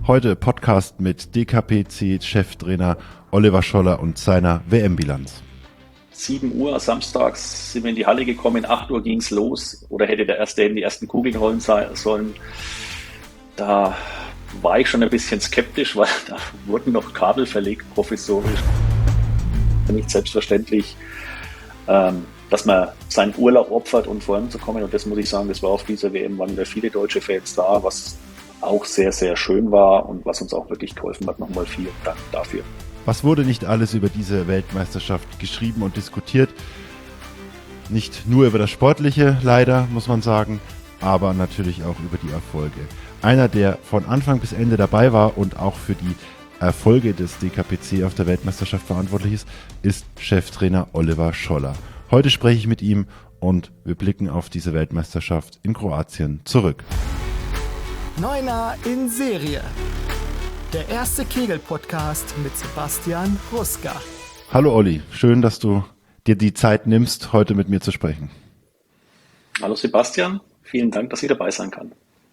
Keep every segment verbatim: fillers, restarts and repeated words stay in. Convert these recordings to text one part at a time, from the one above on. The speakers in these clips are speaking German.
Heute Podcast mit D K P C-Cheftrainer Oliver Scholler und seiner W M-Bilanz. sieben Uhr samstags sind wir in die Halle gekommen, acht Uhr ging es los oder hätte der erste die ersten Kugeln rollen sollen. Da war ich schon ein bisschen skeptisch, weil da wurden noch Kabel verlegt, provisorisch. Nicht selbstverständlich, ähm, dass man seinen Urlaub opfert, um voranzukommen. Und das muss ich sagen, das war auf dieser W M, waren wieder viele deutsche Fans da, was auch sehr, sehr schön war und was uns auch wirklich geholfen hat. Nochmal vielen Dank dafür. Was wurde nicht alles über diese Weltmeisterschaft geschrieben und diskutiert? Nicht nur über das Sportliche, leider, muss man sagen, aber natürlich auch über die Erfolge. Einer, der von Anfang bis Ende dabei war und auch für die Erfolge des D K P C auf der Weltmeisterschaft verantwortlich ist, ist Cheftrainer Oliver Scholler. Heute spreche ich mit ihm und wir blicken auf diese Weltmeisterschaft in Kroatien zurück. Neuner in Serie. Der erste Kegel-Podcast mit Sebastian Ruska. Hallo Olli, schön, dass du dir die Zeit nimmst, heute mit mir zu sprechen. Hallo Sebastian, vielen Dank, dass ich dabei sein kann.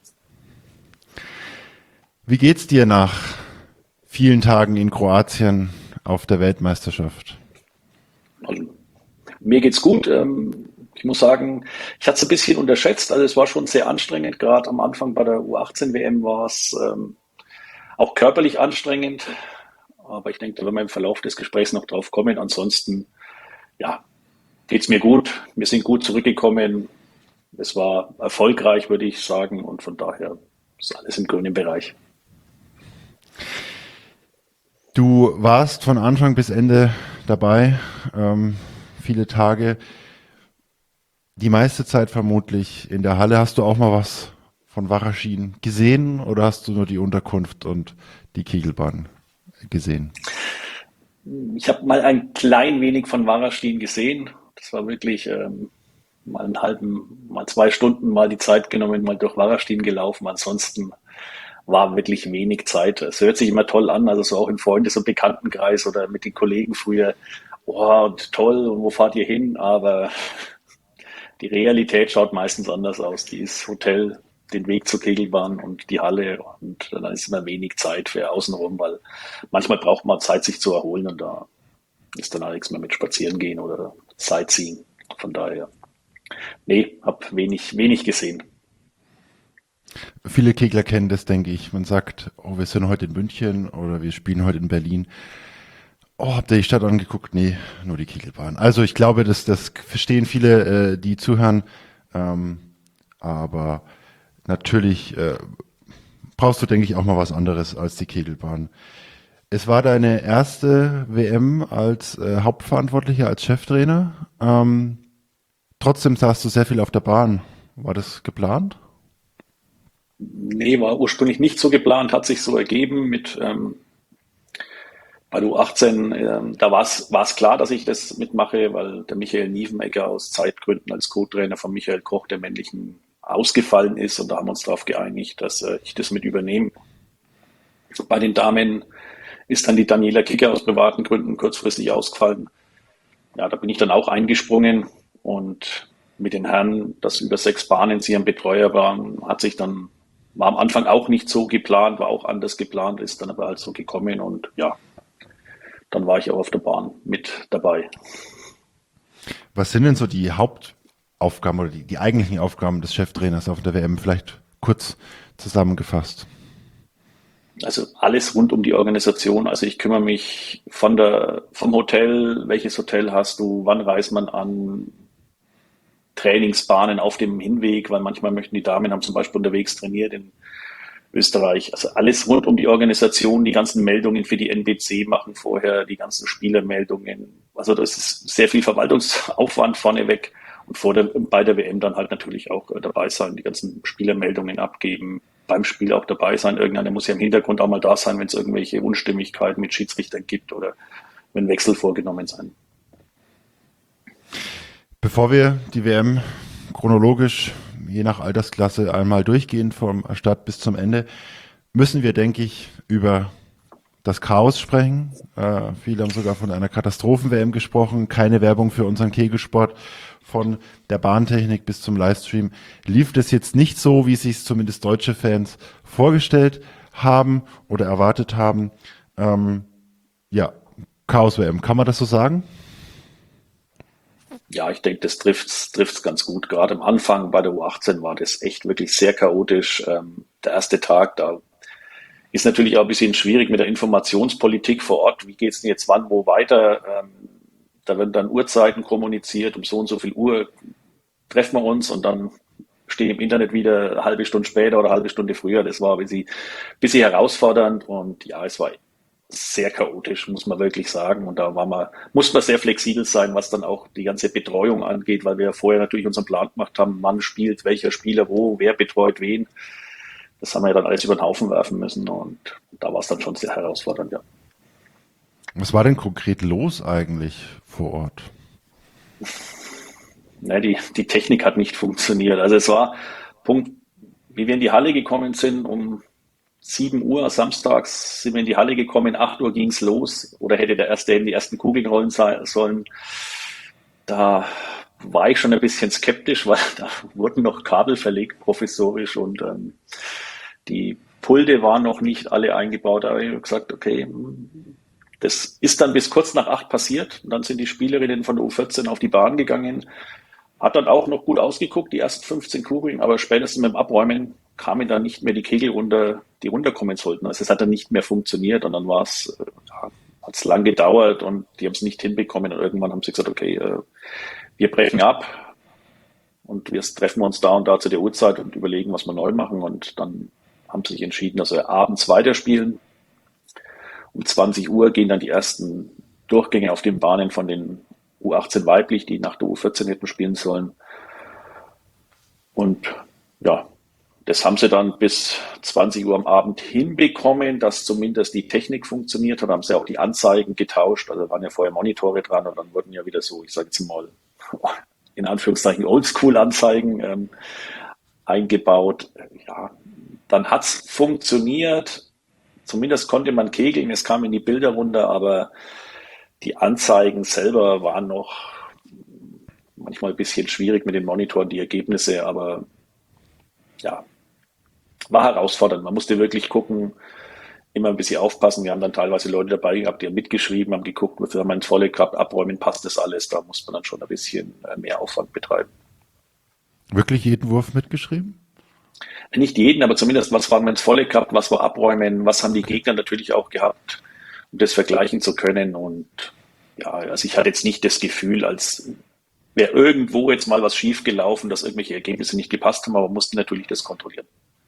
Wie geht's dir nach vielen Tagen in Kroatien auf der Weltmeisterschaft? Also, mir geht's gut. Ich muss sagen, ich hatte es ein bisschen unterschätzt. Also es war schon sehr anstrengend. Gerade am Anfang bei der U achtzehn W M war es ähm, auch körperlich anstrengend. Aber ich denke, da werden wir im Verlauf des Gesprächs noch drauf kommen. Ansonsten, ja, geht's mir gut. Wir sind gut zurückgekommen. Es war erfolgreich, würde ich sagen. Und von daher ist alles im grünen Bereich. Du warst von Anfang bis Ende dabei, ähm, viele Tage, die meiste Zeit vermutlich in der Halle. Hast du auch mal was von Waraschin gesehen oder hast du nur die Unterkunft und die Kegelbahn gesehen? Ich habe mal ein klein wenig von Waraschin gesehen. Das war wirklich ähm, mal einen halben, mal zwei Stunden mal die Zeit genommen, mal durch Waraschin gelaufen. Ansonsten war wirklich wenig Zeit. Es hört sich immer toll an, also so auch im Freundes- und Bekanntenkreis oder mit den Kollegen früher. Oh, und toll, und wo fahrt ihr hin? Aber die Realität schaut meistens anders aus. Die ist Hotel, den Weg zur Kegelbahn und die Halle. Und dann ist immer wenig Zeit für außenrum, weil manchmal braucht man Zeit, sich zu erholen. Und da ist dann auch nichts mehr mit Spazieren gehen oder Sightseeing. Von daher, nee, hab wenig, wenig gesehen. Viele Kegler kennen das, denke ich. Man sagt, oh, wir sind heute in München oder wir spielen heute in Berlin. Oh, habt ihr die Stadt angeguckt? Nee, nur die Kegelbahn. Also ich glaube, das, das verstehen viele, äh, die zuhören. Ähm, aber natürlich äh, brauchst du, denke ich, auch mal was anderes als die Kegelbahn. Es war deine erste W M als äh, Hauptverantwortlicher, als Cheftrainer. Ähm, trotzdem saßt du sehr viel auf der Bahn. War das geplant? Nee, war ursprünglich nicht so geplant, hat sich so ergeben mit ähm, bei der U achtzehn, ähm, da war es klar, dass ich das mitmache, weil der Michael Niefenegger aus Zeitgründen als Co-Trainer von Michael Koch, der männlichen, ausgefallen ist und da haben wir uns darauf geeinigt, dass äh, ich das mit übernehme. Bei den Damen ist dann die Daniela Kicker aus privaten Gründen kurzfristig ausgefallen. Ja, da bin ich dann auch eingesprungen und mit den Herren, dass über sechs Bahnen sie ein Betreuer waren, hat sich dann war am Anfang auch nicht so geplant, war auch anders geplant, ist dann aber halt so gekommen und ja, dann war ich auch auf der Bahn mit dabei. Was sind denn so die Hauptaufgaben oder die, die eigentlichen Aufgaben des Cheftrainers auf der W M? Vielleicht kurz zusammengefasst. Also alles rund um die Organisation. Also ich kümmere mich von der, vom Hotel, welches Hotel hast du, wann reist man an, Trainingsbahnen auf dem Hinweg, weil manchmal möchten die Damen, haben zum Beispiel unterwegs trainiert in Österreich. Also alles rund um die Organisation, die ganzen Meldungen für die N B C machen vorher, die ganzen Spielermeldungen. Also das ist sehr viel Verwaltungsaufwand vorneweg und vor der, bei der W M dann halt natürlich auch dabei sein, die ganzen Spielermeldungen abgeben, beim Spiel auch dabei sein. Irgendeiner muss ja im Hintergrund auch mal da sein, wenn es irgendwelche Unstimmigkeiten mit Schiedsrichtern gibt oder wenn Wechsel vorgenommen sind. Bevor wir die W M chronologisch, je nach Altersklasse, einmal durchgehen, vom Start bis zum Ende, müssen wir, denke ich, über das Chaos sprechen. Äh, viele haben sogar von einer Katastrophen-W M gesprochen. Keine Werbung für unseren Kegelsport. Von der Bahntechnik bis zum Livestream lief das jetzt nicht so, wie sich zumindest deutsche Fans vorgestellt haben oder erwartet haben. Ähm, ja, Chaos-W M, kann man das so sagen? Ja, ich denke, das trifft's, trifft's ganz gut. Gerade am Anfang bei der U achtzehn war das echt wirklich sehr chaotisch. Ähm, der erste Tag, da ist natürlich auch ein bisschen schwierig mit der Informationspolitik vor Ort. Wie geht's denn jetzt wann, wo weiter? Ähm, da werden dann Uhrzeiten kommuniziert. Um so und so viel Uhr treffen wir uns und dann stehe im Internet wieder eine halbe Stunde später oder eine halbe Stunde früher. Das war ein bisschen, bisschen herausfordernd und ja, es war sehr chaotisch, muss man wirklich sagen. Und da war man, muss man sehr flexibel sein, was dann auch die ganze Betreuung angeht, weil wir ja vorher natürlich unseren Plan gemacht haben, wann spielt welcher Spieler wo, wer betreut wen. Das haben wir ja dann alles über den Haufen werfen müssen und da war es dann schon sehr herausfordernd, ja. Was war denn konkret los eigentlich vor Ort? Ne, die, die Technik hat nicht funktioniert. Also es war Punkt, wie wir in die Halle gekommen sind, um sieben Uhr samstags sind wir in die Halle gekommen, acht Uhr ging's los oder hätte der erste in die ersten Kugeln rollen sollen. Da war ich schon ein bisschen skeptisch, weil da wurden noch Kabel verlegt, provisorisch und ähm, die Pulte waren noch nicht alle eingebaut. Aber ich habe gesagt, okay, das ist dann bis kurz nach acht passiert. Und dann sind die Spielerinnen von der U vierzehn auf die Bahn gegangen. Hat dann auch noch gut ausgeguckt, die ersten fünfzehn Kugeln, aber spätestens mit dem Abräumen kamen dann nicht mehr die Kegel runter, die runterkommen sollten. Also es hat dann nicht mehr funktioniert und dann war es, ja, hat es lang gedauert und die haben es nicht hinbekommen und irgendwann haben sie gesagt, okay, äh, wir brechen ab und wir treffen uns da und da zu der Uhrzeit und überlegen, was wir neu machen und dann haben sie sich entschieden, dass wir abends weiterspielen. Um zwanzig Uhr gehen dann die ersten Durchgänge auf den Bahnen von den U achtzehn weiblich, die nach der U vierzehn hätten spielen sollen. Und ja, das haben sie dann bis zwanzig Uhr am Abend hinbekommen, dass zumindest die Technik funktioniert hat. Haben sie auch die Anzeigen getauscht. Also waren ja vorher Monitore dran und dann wurden ja wieder so, ich sage jetzt mal, in Anführungszeichen Oldschool-Anzeigen ähm, eingebaut. Ja, dann hat's funktioniert. Zumindest konnte man kegeln, es kam in die Bilder runter, aber die Anzeigen selber waren noch manchmal ein bisschen schwierig mit den Monitoren, die Ergebnisse, aber ja, war herausfordernd. Man musste wirklich gucken, immer ein bisschen aufpassen. Wir haben dann teilweise Leute dabei gehabt, die haben mitgeschrieben, haben geguckt, wir haben ein volle gehabt, abräumen, passt das alles. Da muss man dann schon ein bisschen mehr Aufwand betreiben. Wirklich jeden Wurf mitgeschrieben? Nicht jeden, aber zumindest, was waren wir ins Volle gehabt, was war abräumen, was haben die Gegner natürlich auch gehabt, um das vergleichen zu können. Und ja, also ich hatte jetzt nicht das Gefühl, als wäre irgendwo jetzt mal was schief gelaufen, dass irgendwelche Ergebnisse nicht gepasst haben, aber musste natürlich das kontrollieren.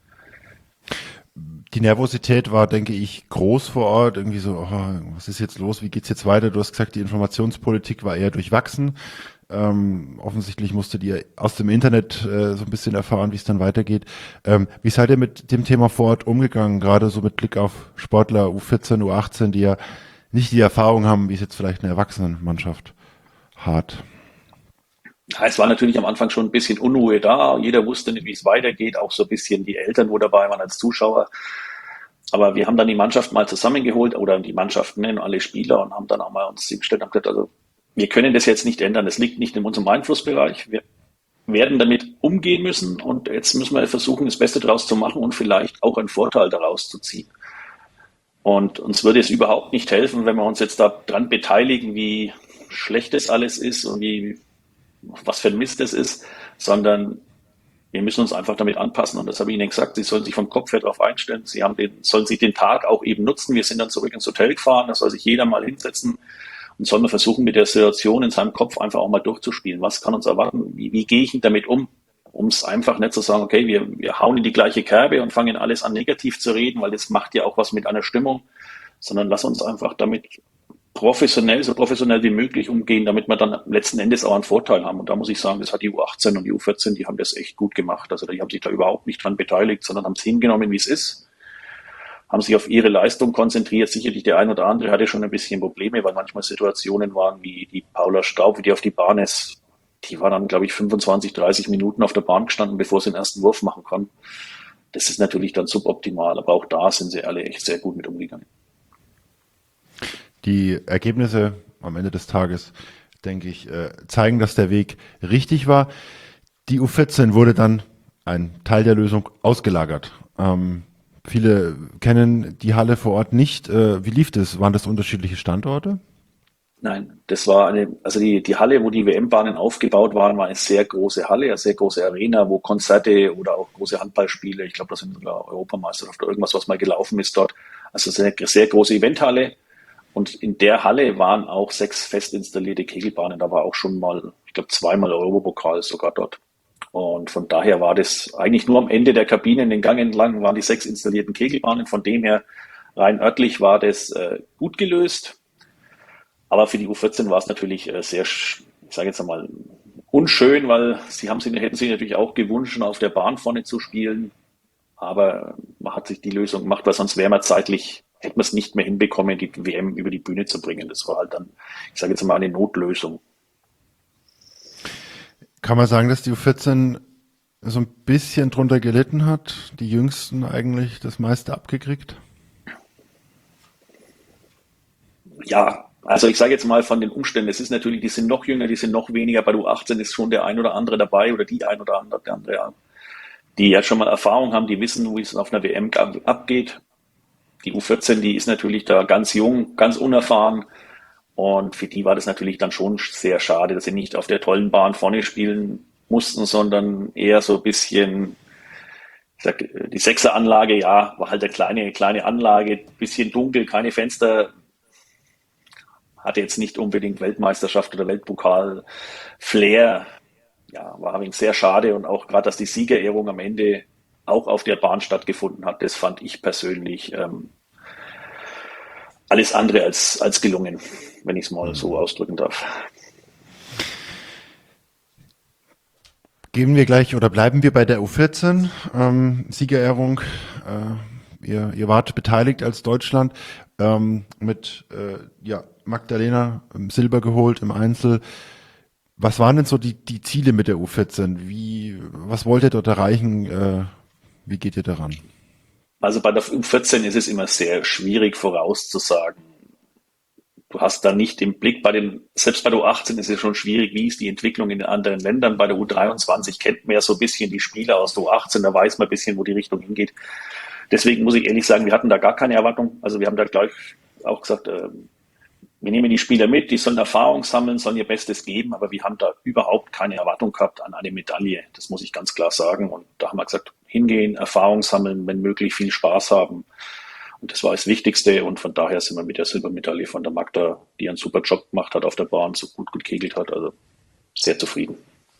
Die Nervosität war, denke ich, groß vor Ort. Irgendwie so, oh, was ist jetzt los? Wie geht's jetzt weiter? Du hast gesagt, die Informationspolitik war eher durchwachsen. Ähm, offensichtlich musstet ihr aus dem Internet äh, so ein bisschen erfahren, wie es dann weitergeht. Ähm, wie seid ihr mit dem Thema vor Ort umgegangen? Gerade so mit Blick auf Sportler U vierzehn, U achtzehn, die ja nicht die Erfahrung haben, wie es jetzt vielleicht eine Erwachsenenmannschaft hat. Ja, es war natürlich am Anfang schon ein bisschen Unruhe da. Jeder wusste nicht, wie es weitergeht. Auch so ein bisschen die Eltern, wo dabei waren als Zuschauer. Aber wir haben dann die Mannschaft mal zusammengeholt oder die Mannschaften und alle Spieler und haben dann auch mal uns hingestellt und gesagt, also wir können das jetzt nicht ändern. Das liegt nicht in unserem Einflussbereich. Wir werden damit umgehen müssen und jetzt müssen wir versuchen, das Beste daraus zu machen und vielleicht auch einen Vorteil daraus zu ziehen. Und uns würde es überhaupt nicht helfen, wenn wir uns jetzt daran beteiligen, wie schlecht das alles ist und wie, was für ein Mist das ist, sondern wir müssen uns einfach damit anpassen. Und das habe ich Ihnen gesagt, Sie sollen sich vom Kopf her darauf einstellen. Sie haben den, sollen sich den Tag auch eben nutzen. Wir sind dann zurück ins Hotel gefahren, da soll sich jeder mal hinsetzen und soll man versuchen, mit der Situation in seinem Kopf einfach auch mal durchzuspielen. Was kann uns erwarten? Wie, wie gehe ich damit um? Um es einfach nicht zu sagen, okay, wir, wir hauen in die gleiche Kerbe und fangen alles an negativ zu reden, weil das macht ja auch was mit einer Stimmung, sondern lass uns einfach damit professionell, so professionell wie möglich umgehen, damit wir dann letzten Endes auch einen Vorteil haben. Und da muss ich sagen, das hat die U achtzehn und die U vierzehn, die haben das echt gut gemacht. Also die haben sich da überhaupt nicht dran beteiligt, sondern haben es hingenommen, wie es ist, haben sich auf ihre Leistung konzentriert. Sicherlich der ein oder andere hatte schon ein bisschen Probleme, weil manchmal Situationen waren, wie die Paula Staub, wie die auf die Bahn ist. Die war dann, glaube ich, fünfundzwanzig, dreißig Minuten auf der Bahn gestanden, bevor sie den ersten Wurf machen kann. Das ist natürlich dann suboptimal, aber auch da sind sie alle echt sehr gut mit umgegangen. Die Ergebnisse am Ende des Tages, denke ich, zeigen, dass der Weg richtig war. Die U vierzehn wurde dann ein Teil der Lösung ausgelagert. Ähm, Viele kennen die Halle vor Ort nicht. Äh, wie lief das? Waren das unterschiedliche Standorte? Nein, das war eine, also die, die Halle, wo die W M-Bahnen aufgebaut waren, war eine sehr große Halle, eine sehr große Arena, wo Konzerte oder auch große Handballspiele, ich glaube, das sind sogar Europameisterschaft oder irgendwas, was mal gelaufen ist dort. Also sehr, sehr große Eventhalle. Und in der Halle waren auch sechs fest installierte Kegelbahnen. Da war auch schon mal, ich glaube, zweimal Europapokal sogar dort. Und von daher war das eigentlich nur am Ende der Kabine, in den Gang entlang, waren die sechs installierten Kegelbahnen. Von dem her, rein örtlich war das äh, gut gelöst. Aber für die U vierzehn war es natürlich äh, sehr, ich sage jetzt einmal, unschön, weil sie haben sich, hätten sich natürlich auch gewünscht, auf der Bahn vorne zu spielen. Aber man hat sich die Lösung gemacht, weil sonst wäre man zeitlich, hätte man es nicht mehr hinbekommen, die W M über die Bühne zu bringen. Das war halt dann, ich sage jetzt mal, eine Notlösung. Kann man sagen, dass die U vierzehn so ein bisschen drunter gelitten hat? Die Jüngsten eigentlich das meiste abgekriegt? Ja, also ich sage jetzt mal von den Umständen, es ist natürlich, die sind noch jünger, die sind noch weniger. Bei der U achtzehn ist schon der ein oder andere dabei oder die ein oder andere, der andere, ja, die ja schon mal Erfahrung haben, die wissen, wie es auf einer W M abgeht. Die U vierzehn, die ist natürlich da ganz jung, ganz unerfahren. Und für die war das natürlich dann schon sehr schade, dass sie nicht auf der tollen Bahn vorne spielen mussten, sondern eher so ein bisschen, ich sag, die Sechseranlage, ja, war halt eine kleine, kleine Anlage, bisschen dunkel, keine Fenster, hatte jetzt nicht unbedingt Weltmeisterschaft oder Weltpokal Flair. Ja, war ein wenig sehr schade und auch gerade, dass die Siegerehrung am Ende auch auf der Bahn stattgefunden hat, das fand ich persönlich ähm, alles andere als, als gelungen, wenn ich es mal so ausdrücken darf. Gehen wir gleich oder bleiben wir bei der U vierzehn, ähm, Siegerehrung. Äh, ihr, ihr wart beteiligt als Deutschland ähm, mit äh, ja, Magdalena Silber geholt im Einzel. Was waren denn so die, die Ziele mit der U vierzehn? Wie, was wollt ihr dort erreichen? Äh, wie geht ihr daran? Also bei der U vierzehn ist es immer sehr schwierig vorauszusagen. Du hast da nicht im Blick, bei den, selbst bei der U achtzehn ist es schon schwierig, wie ist die Entwicklung in den anderen Ländern. Bei der U dreiundzwanzig kennt man ja so ein bisschen die Spieler aus der U achtzehn, da weiß man ein bisschen, wo die Richtung hingeht. Deswegen muss ich ehrlich sagen, wir hatten da gar keine Erwartung. Also wir haben da gleich auch gesagt, äh, wir nehmen die Spieler mit, die sollen Erfahrung sammeln, sollen ihr Bestes geben, aber wir haben da überhaupt keine Erwartung gehabt an eine Medaille. Das muss ich ganz klar sagen. Und da haben wir gesagt, hingehen, Erfahrung sammeln, wenn möglich viel Spaß haben. Und das war das Wichtigste. Und von daher sind wir mit der Silbermedaille von der Magda, die einen super Job gemacht hat auf der Bahn, so gut gekegelt hat, also sehr zufrieden.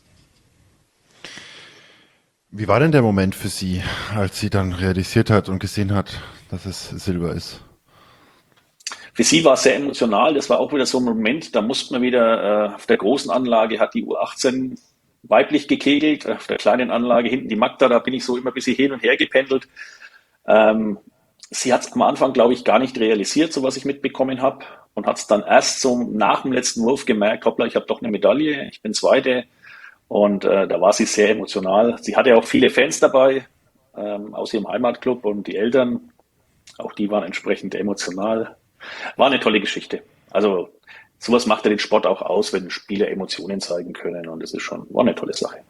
Wie war denn der Moment für Sie, als sie dann realisiert hat und gesehen hat, dass es Silber ist? Für sie war es sehr emotional. Das war auch wieder so ein Moment, da musste man wieder, äh, auf der großen Anlage hat die U achtzehn weiblich gekegelt, auf der kleinen Anlage hinten die Magda, da bin ich so immer ein bisschen hin und her gependelt. Ähm, sie hat es am Anfang, glaube ich, gar nicht realisiert, so was ich mitbekommen habe, und hat es dann erst so nach dem letzten Wurf gemerkt, hoppla, ich habe doch eine Medaille, ich bin Zweite. Und äh, da war sie sehr emotional. Sie hatte auch viele Fans dabei ähm, aus ihrem Heimatclub und die Eltern, auch die waren entsprechend emotional. War eine tolle Geschichte. Also sowas macht ja den Sport auch aus, wenn Spieler Emotionen zeigen können, und das ist schon, war eine tolle Sache.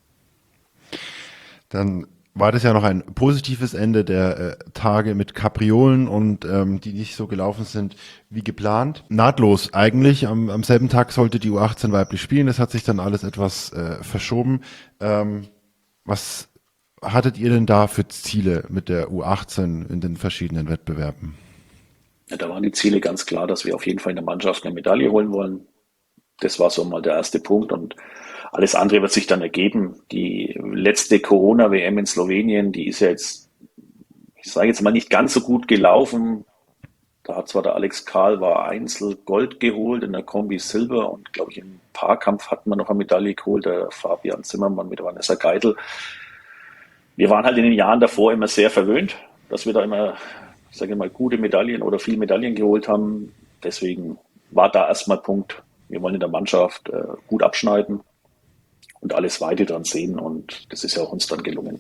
Dann war das ja noch ein positives Ende der äh, Tage mit Kapriolen und ähm, die nicht so gelaufen sind wie geplant. Nahtlos eigentlich. Am, am selben Tag sollte die U achtzehn weiblich spielen. Das hat sich dann alles etwas äh, verschoben. Ähm, was hattet ihr denn da für Ziele mit der U achtzehn in den verschiedenen Wettbewerben? Ja, da waren die Ziele ganz klar, dass wir auf jeden Fall in der Mannschaft eine Medaille holen wollen. Das war so mal der erste Punkt, und alles andere wird sich dann ergeben. Die letzte Corona-W M in Slowenien, die ist ja jetzt, ich sage jetzt mal, nicht ganz so gut gelaufen. Da hat zwar der Alex Karl war Einzel Gold geholt, in der Kombi Silber, und glaube ich im Paarkampf hat man noch eine Medaille geholt, der Fabian Zimmermann mit Vanessa Geitel. Wir waren halt in den Jahren davor immer sehr verwöhnt, dass wir da immer, ich sage mal, gute Medaillen oder viele Medaillen geholt haben. Deswegen war da erstmal Punkt. Wir wollen in der Mannschaft äh, gut abschneiden und alles Weite dann sehen, und das ist ja auch uns dann gelungen.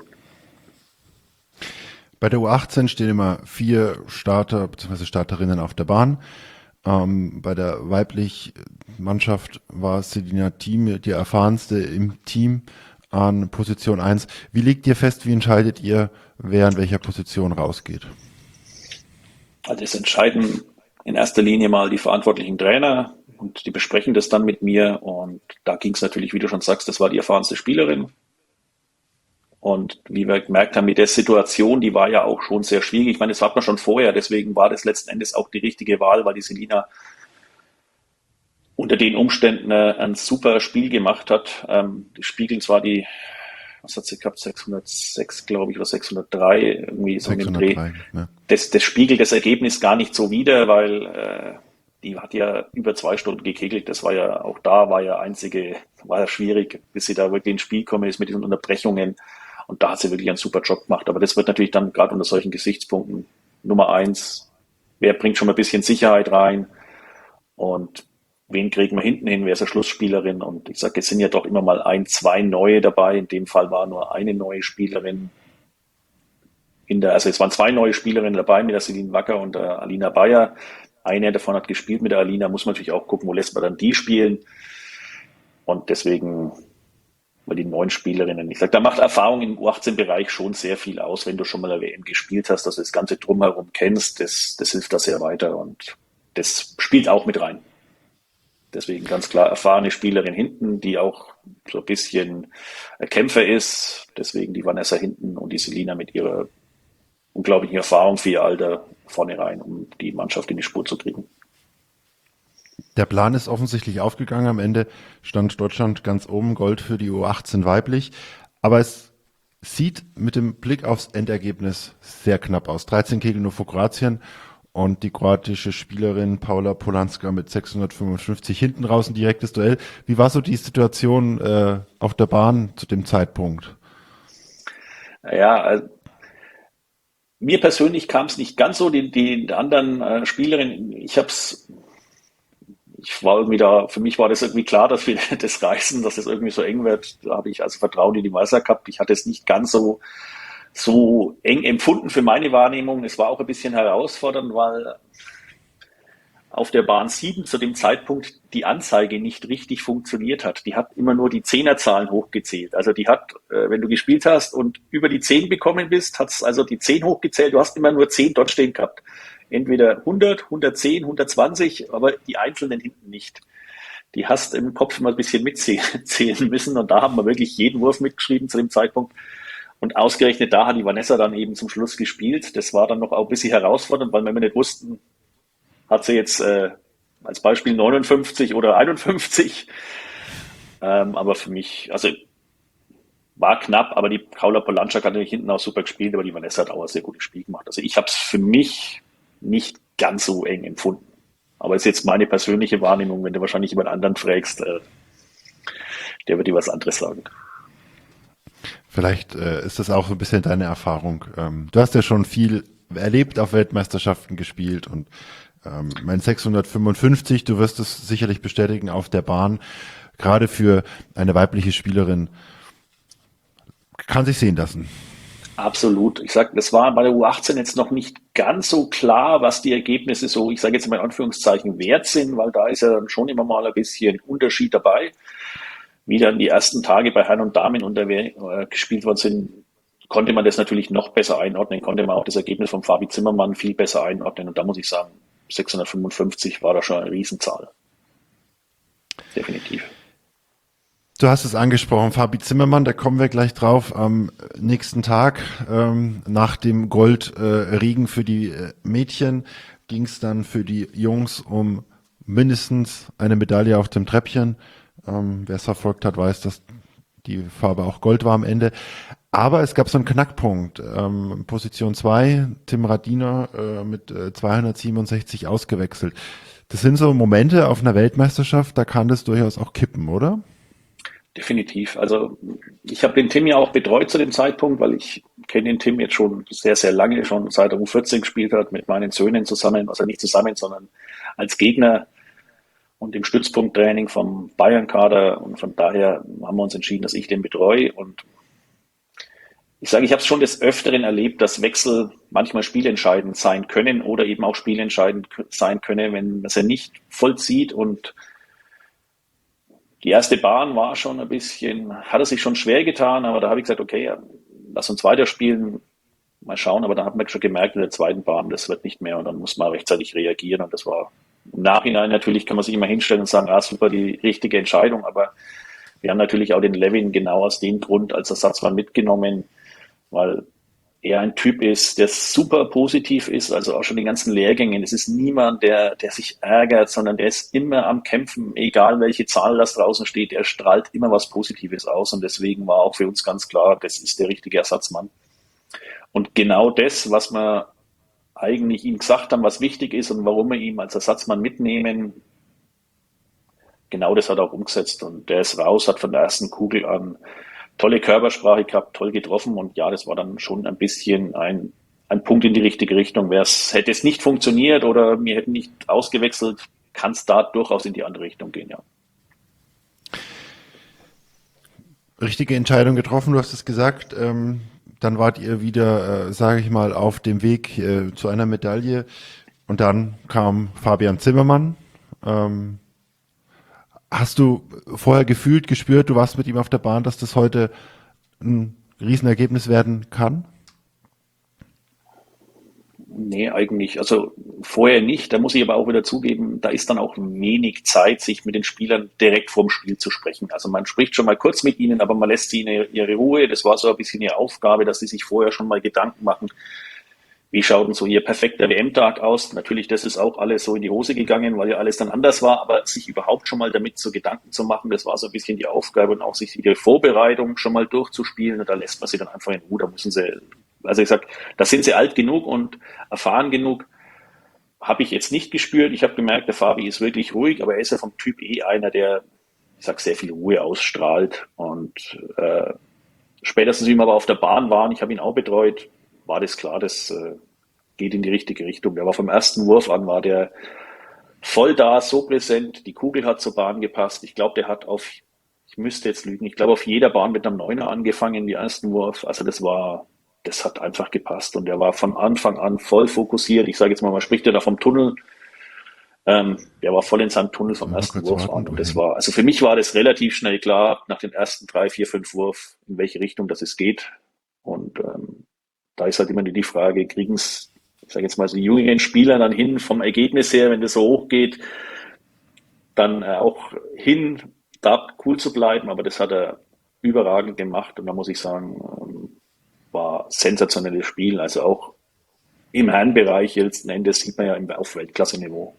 Bei der U achtzehn stehen immer vier Starter bzw. Starterinnen auf der Bahn. Ähm, bei der weiblichen Mannschaft war Selina Thiem die erfahrenste im Team. an Position eins. Wie legt ihr fest, wie entscheidet ihr, wer in welcher Position rausgeht? Also es entscheiden in erster Linie mal die verantwortlichen Trainer und die besprechen das dann mit mir. Und da ging es natürlich, wie du schon sagst, das war die erfahrenste Spielerin. Und wie wir gemerkt haben, mit der Situation, die war ja auch schon sehr schwierig. Ich meine, das hat man schon vorher, deswegen war das letzten Endes auch die richtige Wahl, weil die Selina unter den Umständen äh, ein super Spiel gemacht hat. Ähm, die spiegeln zwar die, was hat sie gehabt, sechshundertsechs, glaube ich, oder sechshundertdrei, irgendwie so in dem Dreh. Ne? Das, das spiegelt das Ergebnis gar nicht so wider, weil äh, die hat ja über zwei Stunden gekegelt. Das war ja, auch da war ja einzige, war ja schwierig, bis sie da wirklich ins Spiel gekommen ist mit diesen Unterbrechungen. Und da hat sie wirklich einen super Job gemacht. Aber das wird natürlich dann gerade unter solchen Gesichtspunkten Nummer eins. Wer bringt schon mal ein bisschen Sicherheit rein? Und wen kriegen wir hinten hin? Wer ist eine Schlussspielerin? Und ich sage, es sind ja doch immer mal ein, zwei neue dabei. In dem Fall war nur eine neue Spielerin. In der, also es waren zwei neue Spielerinnen dabei mit der Celine Wacker und der Alina Bayer. Eine davon hat gespielt mit der Alina. Muss man natürlich auch gucken, wo lässt man dann die spielen. Und deswegen bei den neuen Spielerinnen. Ich sage, da macht Erfahrung im U achtzehn-Bereich schon sehr viel aus, wenn du schon mal eine W M gespielt hast, dass du das Ganze drumherum kennst. Das, das hilft da sehr weiter und das spielt auch mit rein. Deswegen ganz klar erfahrene Spielerin hinten, die auch so ein bisschen Kämpfer ist. Deswegen die Vanessa hinten und die Selina mit ihrer unglaublichen Erfahrung für ihr Alter vorne rein, um die Mannschaft in die Spur zu kriegen. Der Plan ist offensichtlich aufgegangen. Am Ende stand Deutschland ganz oben, Gold für die U achtzehn weiblich. Aber es sieht mit dem Blick aufs Endergebnis sehr knapp aus. dreizehn Kegel nur vor Kroatien und die kroatische Spielerin Paula Polanska mit sechshundertfünfundfünfzig hinten raus ein direktes Duell. Wie war so die Situation äh, auf der Bahn zu dem Zeitpunkt? Ja, also mir persönlich kam es nicht ganz so, die, die anderen äh, Spielerinnen, ich habe es Ich war irgendwie da, für mich war das irgendwie klar, dass wir das reißen, dass das irgendwie so eng wird. Da habe ich also Vertrauen in die Meister gehabt. Ich hatte es nicht ganz so, so eng empfunden für meine Wahrnehmung. Es war auch ein bisschen herausfordernd, weil auf der Bahn sieben zu dem Zeitpunkt die Anzeige nicht richtig funktioniert hat. Die hat immer nur die Zehnerzahlen hochgezählt. Also die hat, wenn du gespielt hast und über die zehn bekommen bist, hat es also die zehn hochgezählt. Du hast immer nur zehn dort stehen gehabt. Entweder hundert, hundertzehn, hundertzwanzig, aber die einzelnen hinten nicht. Die hast im Kopf mal ein bisschen mitzählen müssen und da haben wir wirklich jeden Wurf mitgeschrieben zu dem Zeitpunkt. Und ausgerechnet da hat die Vanessa dann eben zum Schluss gespielt. Das war dann noch auch ein bisschen herausfordernd, weil wir nicht wussten, hat sie jetzt äh, als Beispiel neunundfünfzig oder einundfünfzig. Ähm, aber für mich, also war knapp, aber die Paula Polanska hat natürlich hinten auch super gespielt, aber die Vanessa hat auch ein sehr gutes Spiel gemacht. Also ich habe es für mich nicht ganz so eng empfunden. Aber ist jetzt meine persönliche Wahrnehmung, wenn du wahrscheinlich jemand anderen fragst, äh, der wird dir was anderes sagen. Vielleicht äh, ist das auch so ein bisschen deine Erfahrung. Ähm, du hast ja schon viel erlebt, auf Weltmeisterschaften gespielt und ähm, mein sechshundertfünfundfünfzig, du wirst es sicherlich bestätigen, auf der Bahn, gerade für eine weibliche Spielerin, kann sich sehen lassen. Absolut. Ich sage, das war bei der U achtzehn jetzt noch nicht ganz so klar, was die Ergebnisse so, ich sage jetzt mal in Anführungszeichen, wert sind, weil da ist ja dann schon immer mal ein bisschen Unterschied dabei. Wie dann die ersten Tage bei Herren und Damen unter äh, gespielt worden sind, konnte man das natürlich noch besser einordnen, konnte man auch das Ergebnis von Fabi Zimmermann viel besser einordnen. Und da muss ich sagen, sechshundertfünfundfünfzig war da schon eine Riesenzahl. Definitiv. Du hast es angesprochen, Fabi Zimmermann, da kommen wir gleich drauf. Am nächsten Tag ähm, nach dem Goldregen äh, für die äh, Mädchen ging es dann für die Jungs um mindestens eine Medaille auf dem Treppchen. Ähm, wer es verfolgt hat, weiß, dass die Farbe auch Gold war am Ende. Aber es gab so einen Knackpunkt. Ähm, Position zwei, Tim Radiner äh, mit äh, zweihundertsiebenundsechzig ausgewechselt. Das sind so Momente auf einer Weltmeisterschaft, da kann das durchaus auch kippen, oder? Definitiv. Also ich habe den Tim ja auch betreut zu dem Zeitpunkt, weil ich kenne den Tim jetzt schon sehr, sehr lange, schon seit er U vierzehn gespielt hat, mit meinen Söhnen zusammen, also nicht zusammen, sondern als Gegner und im Stützpunkttraining vom Bayern-Kader. Und von daher haben wir uns entschieden, dass ich den betreue. Und ich sage, ich habe es schon des Öfteren erlebt, dass Wechsel manchmal spielentscheidend sein können oder eben auch spielentscheidend sein können, wenn man es ja nicht vollzieht und Die erste Bahn war schon ein bisschen, hat er sich schon schwer getan, aber da habe ich gesagt, okay, ja, lass uns weiterspielen, mal schauen. Aber dann hat man schon gemerkt, in der zweiten Bahn, das wird nicht mehr und dann muss man rechtzeitig reagieren. Und das war im Nachhinein natürlich, kann man sich immer hinstellen und sagen, ah, super, die richtige Entscheidung. Aber wir haben natürlich auch den Levin genau aus dem Grund als Ersatzmann mitgenommen, weil er ein Typ ist, der super positiv ist, also auch schon in den ganzen Lehrgängen. Es ist niemand, der, der sich ärgert, sondern der ist immer am Kämpfen, egal welche Zahl das draußen steht. Er strahlt immer was Positives aus und deswegen war auch für uns ganz klar, das ist der richtige Ersatzmann. Und genau das, was wir eigentlich ihm gesagt haben, was wichtig ist und warum wir ihn als Ersatzmann mitnehmen, genau das hat er auch umgesetzt. Und der ist raus, hat von der ersten Kugel an tolle Körpersprache gehabt, toll getroffen und ja, das war dann schon ein bisschen ein, ein Punkt in die richtige Richtung. Wär's, hätte es nicht funktioniert oder wir hätten nicht ausgewechselt, kann es da durchaus in die andere Richtung gehen, ja. Richtige Entscheidung getroffen, du hast es gesagt. Ähm, dann wart ihr wieder, äh, sage ich mal, auf dem Weg äh, zu einer Medaille und dann kam Fabian Zimmermann. Ähm, Hast du vorher gefühlt, gespürt, du warst mit ihm auf der Bahn, dass das heute ein Riesenergebnis werden kann? Nee, eigentlich, also vorher nicht. Da muss ich aber auch wieder zugeben, da ist dann auch wenig Zeit, sich mit den Spielern direkt vorm Spiel zu sprechen. Also man spricht schon mal kurz mit ihnen, aber man lässt sie in ihre Ruhe. Das war so ein bisschen ihre Aufgabe, dass sie sich vorher schon mal Gedanken machen. Wie schaut denn so ihr perfekter W M-Tag aus? Natürlich, das ist auch alles so in die Hose gegangen, weil ja alles dann anders war, aber sich überhaupt schon mal damit so Gedanken zu machen, das war so ein bisschen die Aufgabe und auch sich die Vorbereitung schon mal durchzuspielen und da lässt man sie dann einfach in Ruhe, da müssen sie, also ich sag, da sind sie alt genug und erfahren genug, habe ich jetzt nicht gespürt. Ich habe gemerkt, der Fabi ist wirklich ruhig, aber er ist ja vom Typ eh einer, der, ich sag, sehr viel Ruhe ausstrahlt und äh, spätestens, wie wir aber auf der Bahn waren, ich habe ihn auch betreut, war das klar, das äh, geht in die richtige Richtung. Der war vom ersten Wurf an, war der voll da, so präsent, die Kugel hat zur Bahn gepasst. Ich glaube, der hat auf, ich müsste jetzt lügen, ich glaube auf jeder Bahn mit einem Neuner angefangen, die ersten Wurf. Also das war, das hat einfach gepasst und der war von Anfang an voll fokussiert. Ich sage jetzt mal, man spricht ja da vom Tunnel. Ähm, der war voll in seinem Tunnel vom Ja, ersten Wurf an und das wohin. war, also für mich war das relativ schnell klar, nach den ersten drei, vier, fünf Wurf, in welche Richtung das es geht. Und ähm, da ist halt immer die Frage, kriegen es, ich sage jetzt mal, so die jüngeren Spieler dann hin vom Ergebnis her, wenn das so hoch geht, dann äh, auch hin, da cool zu bleiben. Aber das hat er überragend gemacht und da muss ich sagen, ähm, war sensationelles Spiel. Also auch im Herrenbereich letzten Endes sieht man ja im, auf Weltklasse-Niveau.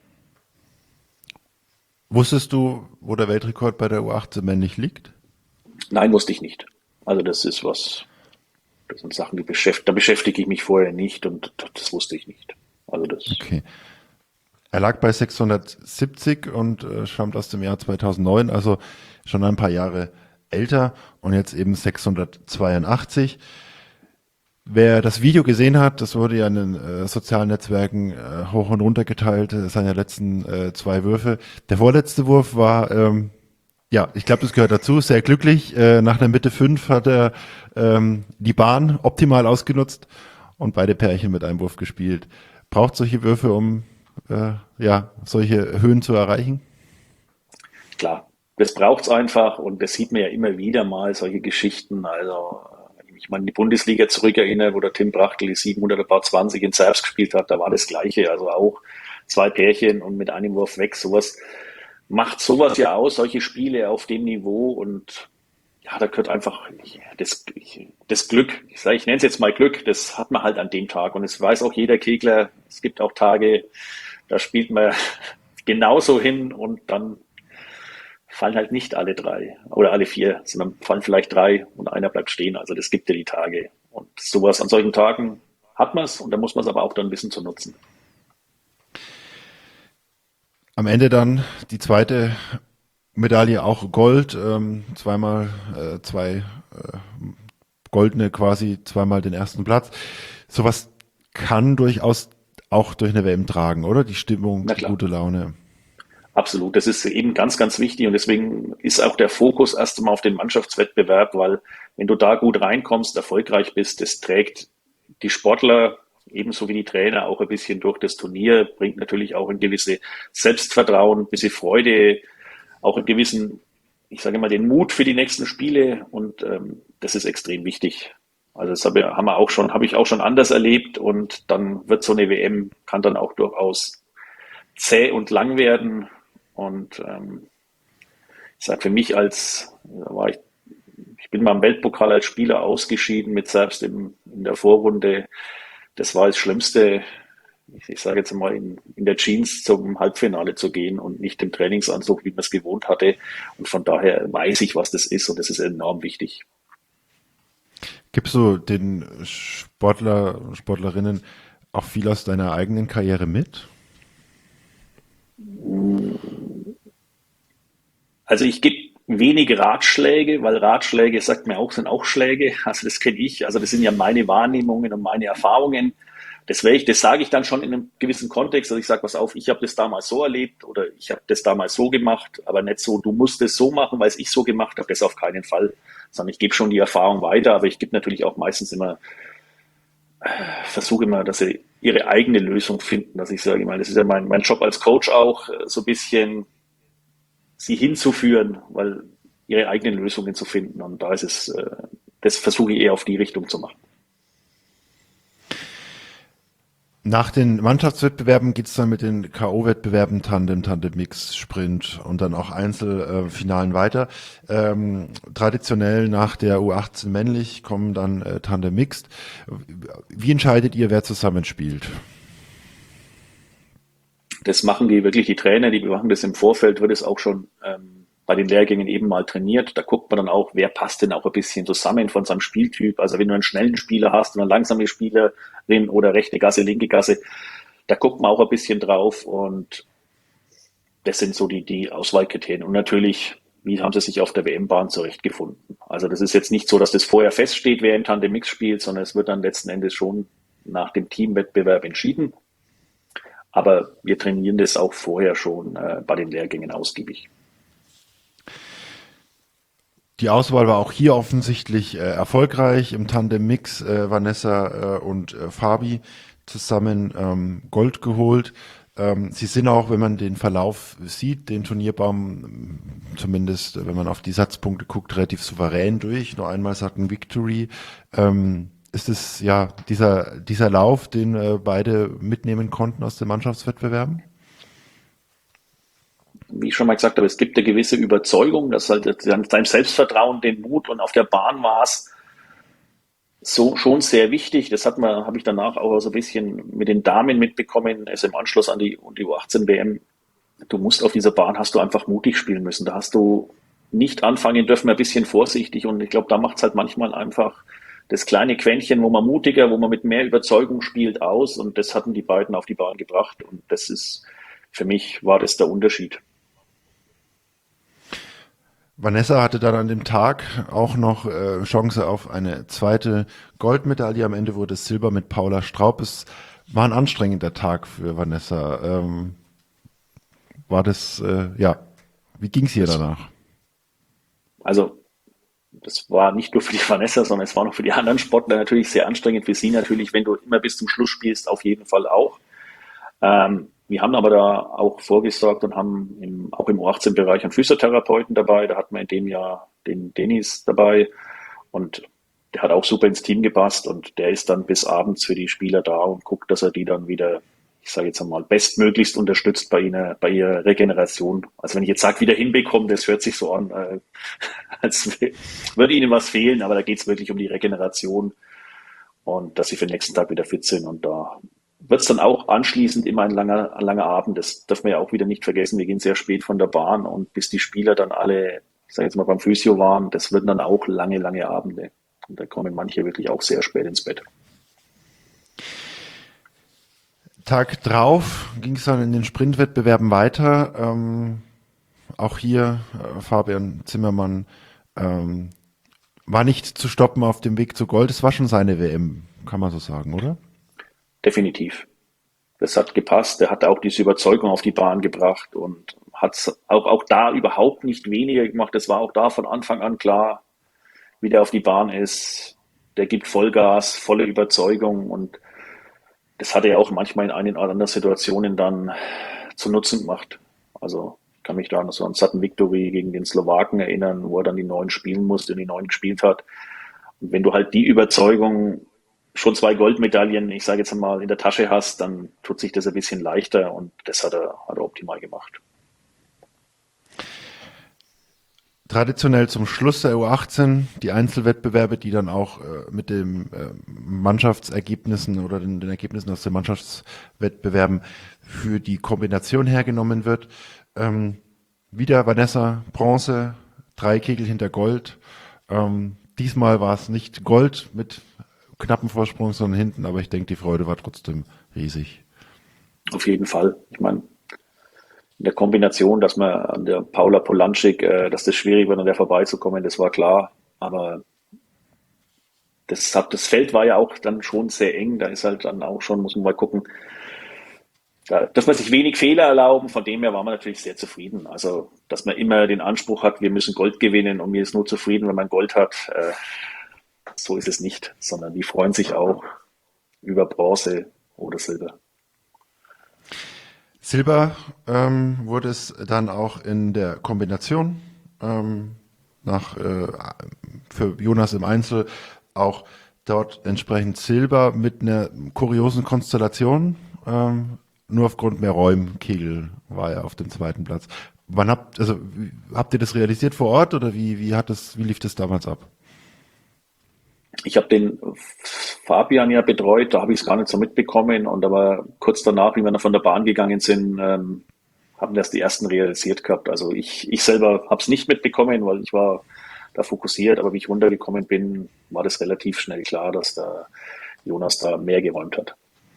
Wusstest du, wo der Weltrekord bei der U achtzehn männlich liegt? Nein, wusste ich nicht. Also das ist was, das sind Sachen, die beschäftigt, da beschäftige ich mich vorher nicht und das wusste ich nicht. Also das. Okay. Er lag bei sechshundertsiebzig und äh, stammt aus dem Jahr zweitausendneun, also schon ein paar Jahre älter und jetzt eben sechshundertzweiundachtzig. Wer das Video gesehen hat, das wurde ja in den äh, sozialen Netzwerken äh, hoch und runter geteilt, äh, seine letzten äh, zwei Würfe. Der vorletzte Wurf war, ähm, ja, ich glaube, das gehört dazu, sehr glücklich. Äh, nach der Mitte fünf hat er ähm, die Bahn optimal ausgenutzt und beide Pärchen mit einem Wurf gespielt. Braucht solche Würfe, um äh, ja solche Höhen zu erreichen? Klar, das braucht's einfach und das sieht man ja immer wieder mal, solche Geschichten. Also wenn ich mal in die Bundesliga zurückerinnere, wo der Tim Brachtel die siebenhundertzwanzig in Serbs gespielt hat, da war das Gleiche. Also auch zwei Pärchen und mit einem Wurf weg, sowas macht sowas ja aus, solche Spiele auf dem Niveau und ja, da gehört einfach das, das Glück, ich sage, ich nenne es jetzt mal Glück, das hat man halt an dem Tag und es weiß auch jeder Kegler, es gibt auch Tage, da spielt man genauso hin und dann fallen halt nicht alle drei oder alle vier, sondern fallen vielleicht drei und einer bleibt stehen. Also das gibt ja die Tage. Und sowas an solchen Tagen hat man es und da muss man es aber auch dann wissen zu nutzen. Am Ende dann die zweite Medaille, auch Gold, ähm, zweimal äh, zwei äh, goldene quasi, zweimal den ersten Platz. Sowas kann durchaus auch durch eine W M tragen, oder? Die Stimmung, Na die klar. gute Laune. Absolut, das ist eben ganz, ganz wichtig und deswegen ist auch der Fokus erst einmal auf den Mannschaftswettbewerb, weil wenn du da gut reinkommst, erfolgreich bist, das trägt die Sportler ebenso wie die Trainer auch ein bisschen durch das Turnier, bringt natürlich auch ein gewisses Selbstvertrauen, ein bisschen Freude, auch einen gewissen ich sage mal, den Mut für die nächsten Spiele und ähm, das ist extrem wichtig. Also das habe, haben wir auch schon, habe ich auch schon anders erlebt und dann wird so eine W M, kann dann auch durchaus zäh und lang werden und ähm, ich sage für mich als, da war ich, ich bin mal im Weltpokal als Spieler ausgeschieden mit selbst im, in der Vorrunde. Das war das Schlimmste, ich, ich sage jetzt mal, in, in der Jeans zum Halbfinale zu gehen und nicht im Trainingsanzug, wie man es gewohnt hatte. Und von daher weiß ich, was das ist und das ist enorm wichtig. Gibst du den Sportler, Sportlerinnen auch viel aus deiner eigenen Karriere mit? Also ich gebe wenig Ratschläge, weil Ratschläge, sagt mir auch, sind auch Schläge. Also das kenne ich. Also das sind ja meine Wahrnehmungen und meine Erfahrungen. Das, ich, das sage ich dann schon in einem gewissen Kontext. Also ich sage, pass auf, ich habe das damals so erlebt oder ich habe das damals so gemacht, aber nicht so, du musst es so machen, weil es ich so gemacht habe. Das auf keinen Fall. Sondern ich gebe schon die Erfahrung weiter, aber ich gebe natürlich auch meistens immer, versuche immer, dass sie ihre eigene Lösung finden. Dass ich sage, ich meine, das ist ja mein, mein Job als Coach auch, so ein bisschen sie hinzuführen, weil ihre eigenen Lösungen zu finden. Und da ist es, das versuche ich eher auf die Richtung zu machen. Nach den Mannschaftswettbewerben geht's dann mit den K O-Wettbewerben Tandem, Tandem Mix, Sprint und dann auch Einzelfinalen weiter. Ähm, traditionell nach der U achtzehn männlich kommen dann äh, Tandem Mixed. Wie entscheidet ihr, wer zusammenspielt? Das machen die wirklich die Trainer, die machen das im Vorfeld, wird es auch schon ähm, bei den Lehrgängen eben mal trainiert. Da guckt man dann auch, wer passt denn auch ein bisschen zusammen von seinem Spieltyp. Also wenn du einen schnellen Spieler hast und eine langsame Spielerin oder rechte Gasse, linke Gasse, da guckt man auch ein bisschen drauf und das sind so die, die Auswahlkriterien. Und natürlich, wie haben sie sich auf der W M-Bahn zurechtgefunden? Also das ist jetzt nicht so, dass das vorher feststeht, wer im Tandem Mix spielt, sondern es wird dann letzten Endes schon nach dem Teamwettbewerb entschieden. Aber wir trainieren das auch vorher schon äh, bei den Lehrgängen ausgiebig. Die Auswahl war auch hier offensichtlich äh, erfolgreich. Im Tandem Mix äh, Vanessa äh, und äh, Fabi zusammen ähm, Gold geholt. Ähm, sie sind auch, wenn man den Verlauf sieht, den Turnierbaum, zumindest wenn man auf die Satzpunkte guckt, relativ souverän durch. Nur einmal sagt ein Victory. Ähm, ist es ja dieser, dieser Lauf, den äh, beide mitnehmen konnten aus den Mannschaftswettbewerben? Wie ich schon mal gesagt habe, es gibt eine gewisse Überzeugung, dass halt dein Selbstvertrauen, den Mut und auf der Bahn war es so schon sehr wichtig. Das hat man, habe ich danach auch so ein bisschen mit den Damen mitbekommen, also im Anschluss an die, die U achtzehn W M. Du musst auf dieser Bahn, hast du einfach mutig spielen müssen. Da hast du nicht anfangen dürfen, ein bisschen vorsichtig und ich glaube, da macht es halt manchmal einfach das kleine Quäntchen, wo man mutiger, wo man mit mehr Überzeugung spielt, aus und das hatten die beiden auf die Bahn gebracht und das ist, für mich war das der Unterschied. Vanessa hatte dann an dem Tag auch noch äh, Chance auf eine zweite Goldmedaille. Am Ende wurde es Silber mit Paula Straub. Es war ein anstrengender Tag für Vanessa. Ähm, war das, äh, ja, wie ging es ihr danach? Also, das war nicht nur für die Vanessa, sondern es war noch für die anderen Sportler natürlich sehr anstrengend. Für sie natürlich, wenn du immer bis zum Schluss spielst, auf jeden Fall auch. Ähm, Wir haben aber da auch vorgesorgt und haben im, auch im U achtzehn-Bereich einen Physiotherapeuten dabei. Da hatten wir in dem Jahr den Dennis dabei und der hat auch super ins Team gepasst und der ist dann bis abends für die Spieler da und guckt, dass er die dann wieder, ich sage jetzt einmal, bestmöglichst unterstützt bei ihnen, bei ihrer Regeneration. Also wenn ich jetzt sage, wieder hinbekommen, das hört sich so an, äh, als würde ihnen was fehlen, aber da geht es wirklich um die Regeneration und dass sie für den nächsten Tag wieder fit sind und da wird es dann auch anschließend immer ein langer, ein langer Abend. Das darf man ja auch wieder nicht vergessen. Wir gehen sehr spät von der Bahn und bis die Spieler dann alle, ich sage jetzt mal beim Physio waren, das wird dann auch lange, lange Abende. Und da kommen manche wirklich auch sehr spät ins Bett. Tag drauf ging es dann in den Sprintwettbewerben weiter. Ähm, auch hier äh, Fabian Zimmermann ähm, war nicht zu stoppen auf dem Weg zu Gold. Es war schon seine W M, kann man so sagen, oder? Definitiv. Das hat gepasst. Er hat auch diese Überzeugung auf die Bahn gebracht und hat es auch, auch da überhaupt nicht weniger gemacht. Das war auch da von Anfang an klar, wie der auf die Bahn ist. Der gibt Vollgas, volle Überzeugung und das hat er auch manchmal in einigen oder anderen Situationen dann zu Nutzen gemacht. Also Ich kann mich da noch so an Sutton Victory gegen den Slowaken erinnern, wo er dann die neun spielen musste und die neun gespielt hat. Und wenn du halt die Überzeugung, schon zwei Goldmedaillen, ich sage jetzt mal, in der Tasche hast, dann tut sich das ein bisschen leichter und das hat er, hat er optimal gemacht. Traditionell zum Schluss der U achtzehn die Einzelwettbewerbe, die dann auch äh, mit den äh, Mannschaftsergebnissen oder den, den Ergebnissen aus den Mannschaftswettbewerben für die Kombination hergenommen wird. Ähm, wieder Vanessa, Bronze, drei Kegel hinter Gold. Ähm, diesmal war es nicht Gold mit knappen Vorsprung, sondern hinten, aber ich denke, die Freude war trotzdem riesig. Auf jeden Fall. Ich meine, in der Kombination, dass man an der Paula Polanczyk, äh, dass das schwierig wird, an der vorbeizukommen, das war klar. Aber das, hat, das Feld war ja auch dann schon sehr eng. Da ist halt dann auch schon, muss man mal gucken, da darf man sich wenig Fehler erlauben. Von dem her war man natürlich sehr zufrieden. Also, dass man immer den Anspruch hat, wir müssen Gold gewinnen und mir ist nur zufrieden, wenn man Gold hat. Äh, so ist es nicht, sondern die freuen sich auch über Bronze oder Silber. Silber ähm, wurde es dann auch in der Kombination ähm, nach äh, für Jonas im Einzel auch dort entsprechend Silber mit einer kuriosen Konstellation. Ähm, nur aufgrund mehr Räumen, Kegel war er auf dem zweiten Platz. Wann habt also wie, habt ihr das realisiert vor Ort oder wie wie hat das wie lief das damals ab? Ich habe den Fabian ja betreut, da habe ich es gar nicht so mitbekommen und aber kurz danach, wie wir dann von der Bahn gegangen sind, ähm, haben das die ersten realisiert gehabt. Also ich, ich selber habe es nicht mitbekommen, weil ich war da fokussiert, aber wie ich runtergekommen bin, war das relativ schnell klar, dass da Jonas da mehr geräumt hat.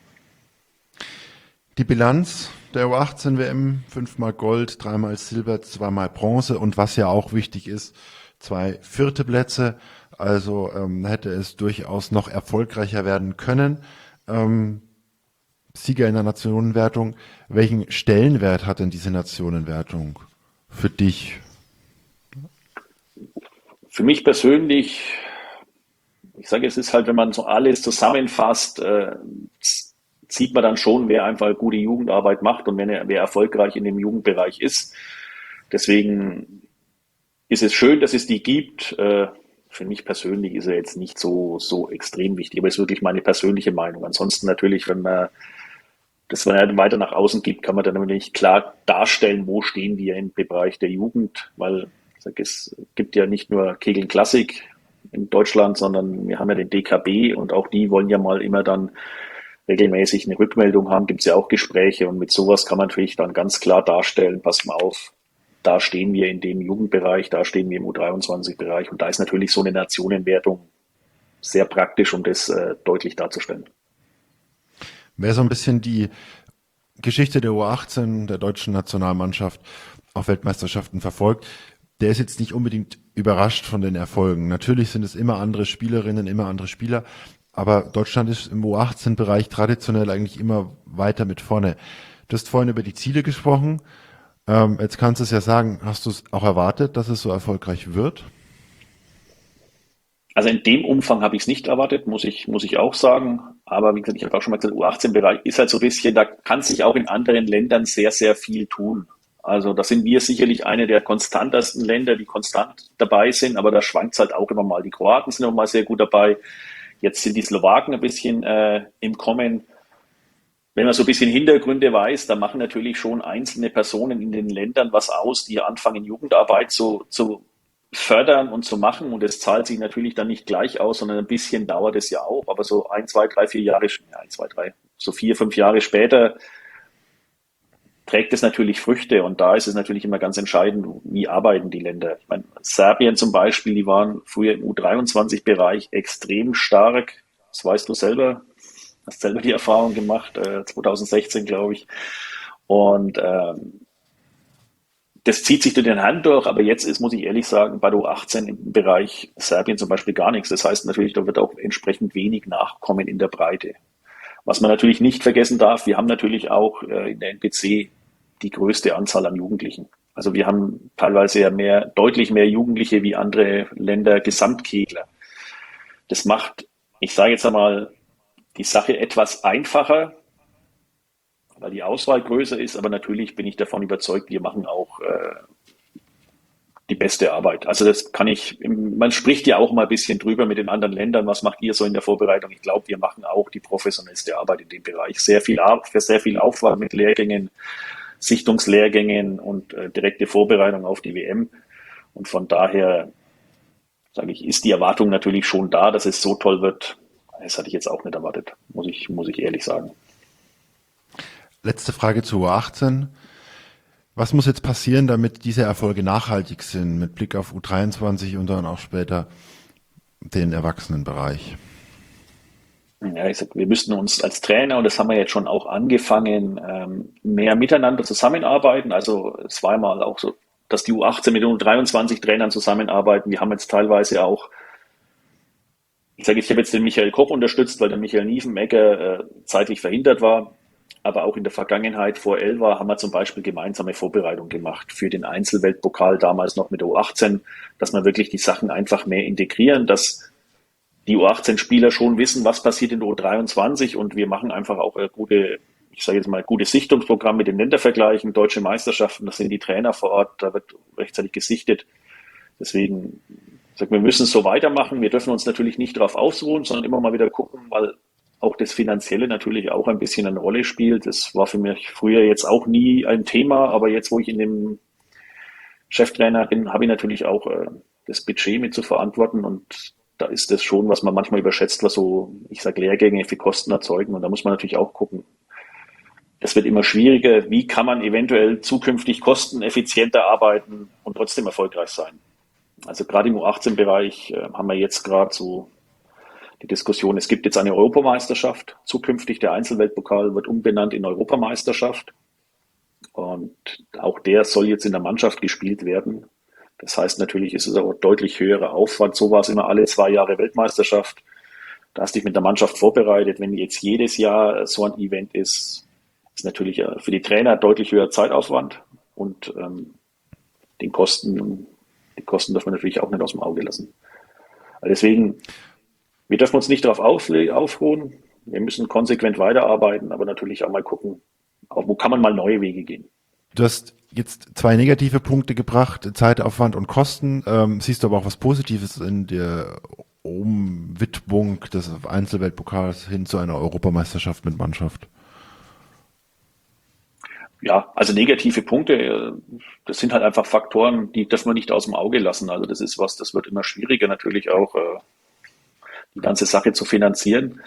Die Bilanz der U achtzehn W M, fünfmal Gold, dreimal Silber, zweimal Bronze und was ja auch wichtig ist, zwei vierte Plätze. Also ähm, hätte es durchaus noch erfolgreicher werden können. Ähm, Sieger in der Nationenwertung. Welchen Stellenwert hat denn diese Nationenwertung für dich? Für mich persönlich, ich sage, es ist halt, wenn man so alles zusammenfasst, äh, sieht man dann schon, wer einfach gute Jugendarbeit macht und wenn er, wer erfolgreich in dem Jugendbereich ist. Deswegen ist es schön, dass es die gibt. Äh, Für mich persönlich ist er jetzt nicht so, so extrem wichtig, aber es ist wirklich meine persönliche Meinung. Ansonsten natürlich, wenn man das weiter nach außen gibt, kann man dann natürlich klar darstellen, wo stehen wir im Bereich der Jugend, weil ich sag, es gibt ja nicht nur Kegeln Klassik in Deutschland, sondern wir haben ja den D K B und auch die wollen ja mal immer dann regelmäßig eine Rückmeldung haben, gibt es ja auch Gespräche und mit sowas kann man natürlich dann ganz klar darstellen, pass mal auf, da stehen wir in dem Jugendbereich, da stehen wir im U dreiundzwanzig-Bereich und da ist natürlich so eine Nationenwertung sehr praktisch, um das äh, deutlich darzustellen. Wer so ein bisschen die Geschichte der U achtzehn, der deutschen Nationalmannschaft auf Weltmeisterschaften verfolgt, der ist jetzt nicht unbedingt überrascht von den Erfolgen. Natürlich sind es immer andere Spielerinnen, immer andere Spieler, aber Deutschland ist im U achtzehn-Bereich traditionell eigentlich immer weiter mit vorne. Du hast vorhin über die Ziele gesprochen. Ähm, jetzt kannst du es ja sagen, hast du es auch erwartet, dass es so erfolgreich wird? Also in dem Umfang habe ich es nicht erwartet, muss ich, muss ich auch sagen. Aber wie gesagt, ich habe auch schon mal gesagt, U achtzehn-Bereich ist halt so ein bisschen, da kann sich auch in anderen Ländern sehr, sehr viel tun. Also da sind wir sicherlich eine der konstantesten Länder, die konstant dabei sind, aber da schwankt es halt auch immer mal. Die Kroaten sind immer mal sehr gut dabei. Jetzt sind die Slowaken ein bisschen äh, im Kommen. Wenn man so ein bisschen Hintergründe weiß, da machen natürlich schon einzelne Personen in den Ländern was aus, die anfangen, Jugendarbeit zu, zu fördern und zu machen. Und es zahlt sich natürlich dann nicht gleich aus, sondern ein bisschen dauert es ja auch. Aber so ein, zwei, drei, vier Jahre, ja, ein, zwei, drei, so vier, fünf Jahre später trägt es natürlich Früchte. Und da ist es natürlich immer ganz entscheidend, wie arbeiten die Länder. Ich meine, Serbien zum Beispiel, die waren früher im U dreiundzwanzig-Bereich extrem stark. Das weißt du selber. Hast selber die Erfahrung gemacht, äh, zwanzig sechzehn, glaube ich. Und ähm, das zieht sich durch den Hand durch, aber jetzt ist, muss ich ehrlich sagen, bei der U achtzehn im Bereich Serbien zum Beispiel gar nichts. Das heißt natürlich, da wird auch entsprechend wenig nachkommen in der Breite. Was man natürlich nicht vergessen darf, wir haben natürlich auch äh, in der N P C die größte Anzahl an Jugendlichen. Also wir haben teilweise ja mehr, deutlich mehr Jugendliche wie andere Länder Gesamtkegler. Das macht, ich sage jetzt einmal, die Sache etwas einfacher, weil die Auswahl größer ist, aber natürlich bin ich davon überzeugt, wir machen auch äh, die beste Arbeit. Also das kann ich, man spricht ja auch mal ein bisschen drüber mit den anderen Ländern, was macht ihr so in der Vorbereitung? Ich glaube, wir machen auch die professionellste Arbeit in dem Bereich. Sehr viel, für sehr viel Aufwand mit Lehrgängen, Sichtungslehrgängen und äh, direkte Vorbereitung auf die W M. Und von daher, sage ich, ist die Erwartung natürlich schon da, dass es so toll wird. Das hatte ich jetzt auch nicht erwartet, muss ich, muss ich ehrlich sagen. Letzte Frage zu U achtzehn. Was muss jetzt passieren, damit diese Erfolge nachhaltig sind, mit Blick auf U dreiundzwanzig und dann auch später den Erwachsenenbereich? Ja, ich sag, wir müssten uns als Trainer, und das haben wir jetzt schon auch angefangen, ähm, mehr miteinander zusammenarbeiten. Also es war mal auch so, dass die U achtzehn mit den U dreiundzwanzig Trainern zusammenarbeiten. Wir haben jetzt teilweise auch, ich sage, ich habe jetzt den Michael Koch unterstützt, weil der Michael Niefenegger äh, zeitlich verhindert war. Aber auch in der Vergangenheit vor Elva haben wir zum Beispiel gemeinsame Vorbereitung gemacht für den Einzelweltpokal, damals noch mit der U achtzehn, dass wir wirklich die Sachen einfach mehr integrieren, dass die U achtzehn-Spieler schon wissen, was passiert in der U dreiundzwanzig, und wir machen einfach auch eine gute, ich sage jetzt mal, gute Sichtungsprogramm mit den Ländervergleichen, deutsche Meisterschaften, das sind die Trainer vor Ort, da wird rechtzeitig gesichtet. Deswegen, ich sage, wir müssen es so weitermachen. Wir dürfen uns natürlich nicht darauf ausruhen, sondern immer mal wieder gucken, weil auch das Finanzielle natürlich auch ein bisschen eine Rolle spielt. Das war für mich früher jetzt auch nie ein Thema, aber jetzt, wo ich in dem Cheftrainer bin, habe ich natürlich auch äh, das Budget mit zu verantworten, und da ist das schon, was man manchmal überschätzt, was so, ich sage, Lehrgänge für Kosten erzeugen, und da muss man natürlich auch gucken. Es wird immer schwieriger, wie kann man eventuell zukünftig kosteneffizienter arbeiten und trotzdem erfolgreich sein. Also gerade im U achtzehn-Bereich äh, haben wir jetzt gerade so die Diskussion, es gibt jetzt eine Europameisterschaft, zukünftig der Einzelweltpokal wird umbenannt in Europameisterschaft, und auch der soll jetzt in der Mannschaft gespielt werden. Das heißt, natürlich ist es auch deutlich höherer Aufwand. So war es immer alle zwei Jahre Weltmeisterschaft. Da hast du dich mit der Mannschaft vorbereitet. Wenn jetzt jedes Jahr so ein Event ist, ist natürlich für die Trainer deutlich höherer Zeitaufwand, und ähm, den Kosten, die Kosten dürfen wir natürlich auch nicht aus dem Auge lassen. Also deswegen, wir dürfen uns nicht darauf aufruhen. Wir müssen konsequent weiterarbeiten, aber natürlich auch mal gucken, auch wo kann man mal neue Wege gehen. Du hast jetzt zwei negative Punkte gebracht, Zeitaufwand und Kosten. Ähm, siehst du aber auch was Positives in der Umwidmung des Einzelweltpokals hin zu einer Europameisterschaft mit Mannschaft? Ja, also negative Punkte, das sind halt einfach Faktoren, die dürfen wir nicht aus dem Auge lassen. Also das ist was, das wird immer schwieriger natürlich auch, die ganze Sache zu finanzieren.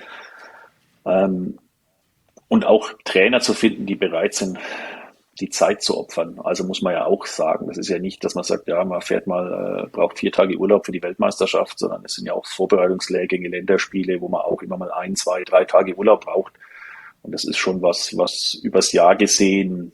Und auch Trainer zu finden, die bereit sind, die Zeit zu opfern. Also muss man ja auch sagen, das ist ja nicht, dass man sagt, ja, man fährt mal, äh, braucht vier Tage Urlaub für die Weltmeisterschaft, sondern es sind ja auch Vorbereitungslehrgänge, Länderspiele, wo man auch immer mal ein, zwei, drei Tage Urlaub braucht. Und das ist schon was, was übers Jahr gesehen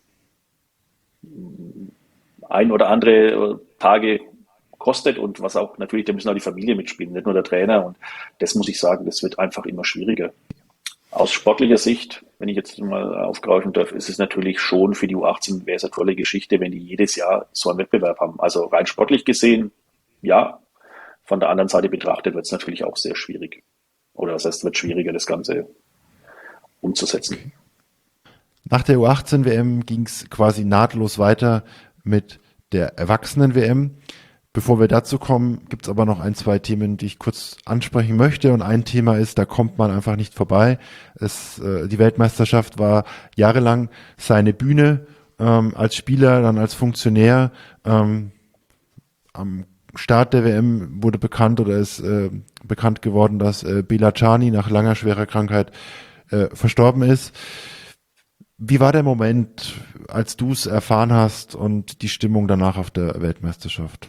ein oder andere Tage kostet, und was auch natürlich, da müssen auch die Familie mitspielen, nicht nur der Trainer. Und das muss ich sagen, das wird einfach immer schwieriger. Aus sportlicher Sicht, wenn ich jetzt mal aufgreifen darf, ist es natürlich schon für die U achtzehn, wäre es eine tolle Geschichte, wenn die jedes Jahr so einen Wettbewerb haben. Also rein sportlich gesehen, ja. Von der anderen Seite betrachtet wird es natürlich auch sehr schwierig. Oder das heißt, es wird schwieriger, das Ganze umzusetzen. Nach der U achtzehn-W M ging es quasi nahtlos weiter mit der Erwachsenen-W M. Bevor wir dazu kommen, gibt es aber noch ein, zwei Themen, die ich kurz ansprechen möchte. Und ein Thema ist, da kommt man einfach nicht vorbei. Es, äh, die Weltmeisterschaft war jahrelang seine Bühne, ähm, als Spieler, dann als Funktionär. Ähm, am Start der W M wurde bekannt oder ist äh, bekannt geworden, dass äh, Bela Czani nach langer schwerer Krankheit äh, verstorben ist. Wie war der Moment, als du es erfahren hast, und die Stimmung danach auf der Weltmeisterschaft?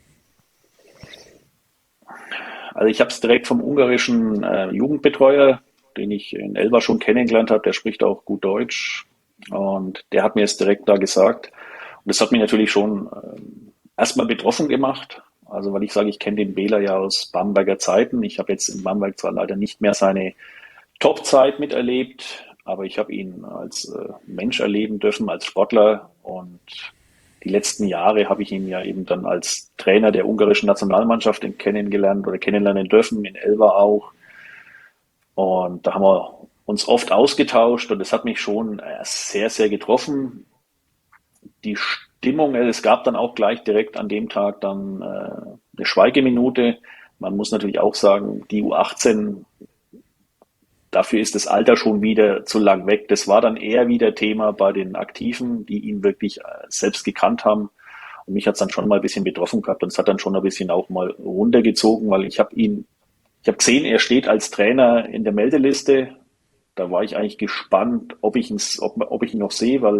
Also ich habe es direkt vom ungarischen äh, Jugendbetreuer, den ich in Elva schon kennengelernt habe, der spricht auch gut Deutsch, und der hat mir es direkt da gesagt. Und das hat mich natürlich schon äh, erstmal betroffen gemacht, also weil ich sage, ich kenne den Bela ja aus Bamberger Zeiten. Ich habe jetzt in Bamberg zwar leider nicht mehr seine Top-Zeit miterlebt, aber ich habe ihn als äh, Mensch erleben dürfen, als Sportler, und die letzten Jahre habe ich ihn ja eben dann als Trainer der ungarischen Nationalmannschaft kennengelernt oder kennenlernen dürfen, in Elva auch. Und da haben wir uns oft ausgetauscht und das hat mich schon äh, sehr, sehr getroffen. Die Stimmung, äh, es gab dann auch gleich direkt an dem Tag dann äh, eine Schweigeminute. Man muss natürlich auch sagen, die U achtzehn, dafür ist das Alter schon wieder zu lang weg. Das war dann eher wieder Thema bei den Aktiven, die ihn wirklich äh, selbst gekannt haben. Und mich hat es dann schon mal ein bisschen betroffen gehabt und es hat dann schon ein bisschen auch mal runtergezogen, weil ich habe ihn, ich habe gesehen, er steht als Trainer in der Meldeliste. Da war ich eigentlich gespannt, ob ich ihn, ob, ob ich ihn noch sehe, weil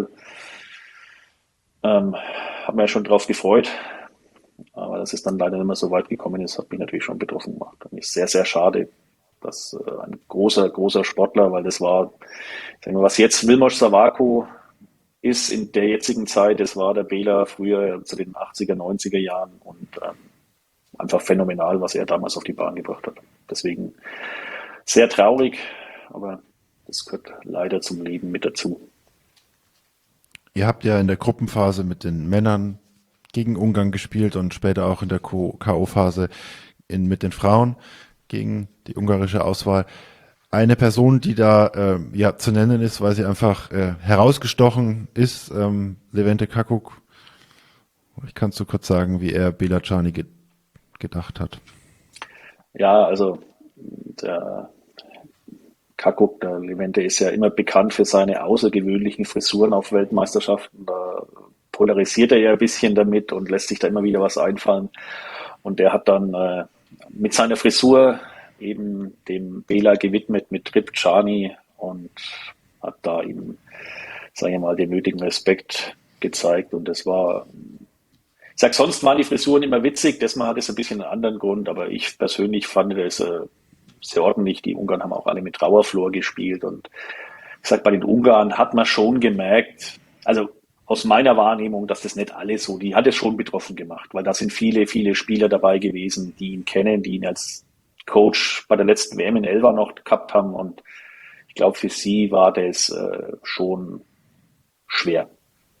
ähm, habe mir ja schon drauf gefreut. Aber dass es dann leider nicht mehr so weit gekommen ist, hat mich natürlich schon betroffen gemacht. Und ist sehr, sehr schade, dass äh, ein großer, großer Sportler, weil das war, sagen wir, was jetzt Vilmos Savako ist in der jetzigen Zeit, das war der Bela früher zu den achtziger, neunziger Jahren und ähm, einfach phänomenal, was er damals auf die Bahn gebracht hat. Deswegen sehr traurig, aber das gehört leider zum Leben mit dazu. Ihr habt ja in der Gruppenphase mit den Männern gegen Ungarn gespielt und später auch in der K O-Phase in, mit den Frauen gegen die ungarische Auswahl. Eine Person, die da äh, ja zu nennen ist, weil sie einfach äh, herausgestochen ist, ähm, Levente Kakuk. Ich kann so kurz sagen, wie er Bela Czarny ge gedacht hat. Ja, also der Kakuk, der Levente, ist ja immer bekannt für seine außergewöhnlichen Frisuren auf Weltmeisterschaften. Da polarisiert er ja ein bisschen damit und lässt sich da immer wieder was einfallen. Und der hat dann äh, mit seiner Frisur eben dem Bela gewidmet mit Trip Czarny und hat da ihm, sage ich mal, den nötigen Respekt gezeigt. Und das war, ich sag, sonst waren die Frisuren immer witzig, das Mal hat es ein bisschen einen anderen Grund, aber ich persönlich fand das äh, sehr ordentlich. Die Ungarn haben auch alle mit Trauerflor gespielt und ich sag, bei den Ungarn hat man schon gemerkt, also aus meiner Wahrnehmung, dass das nicht alle so, die hat es schon betroffen gemacht, weil da sind viele, viele Spieler dabei gewesen, die ihn kennen, die ihn als Coach bei der letzten W M in Elva noch gehabt haben und ich glaube, für sie war das äh, schon schwer.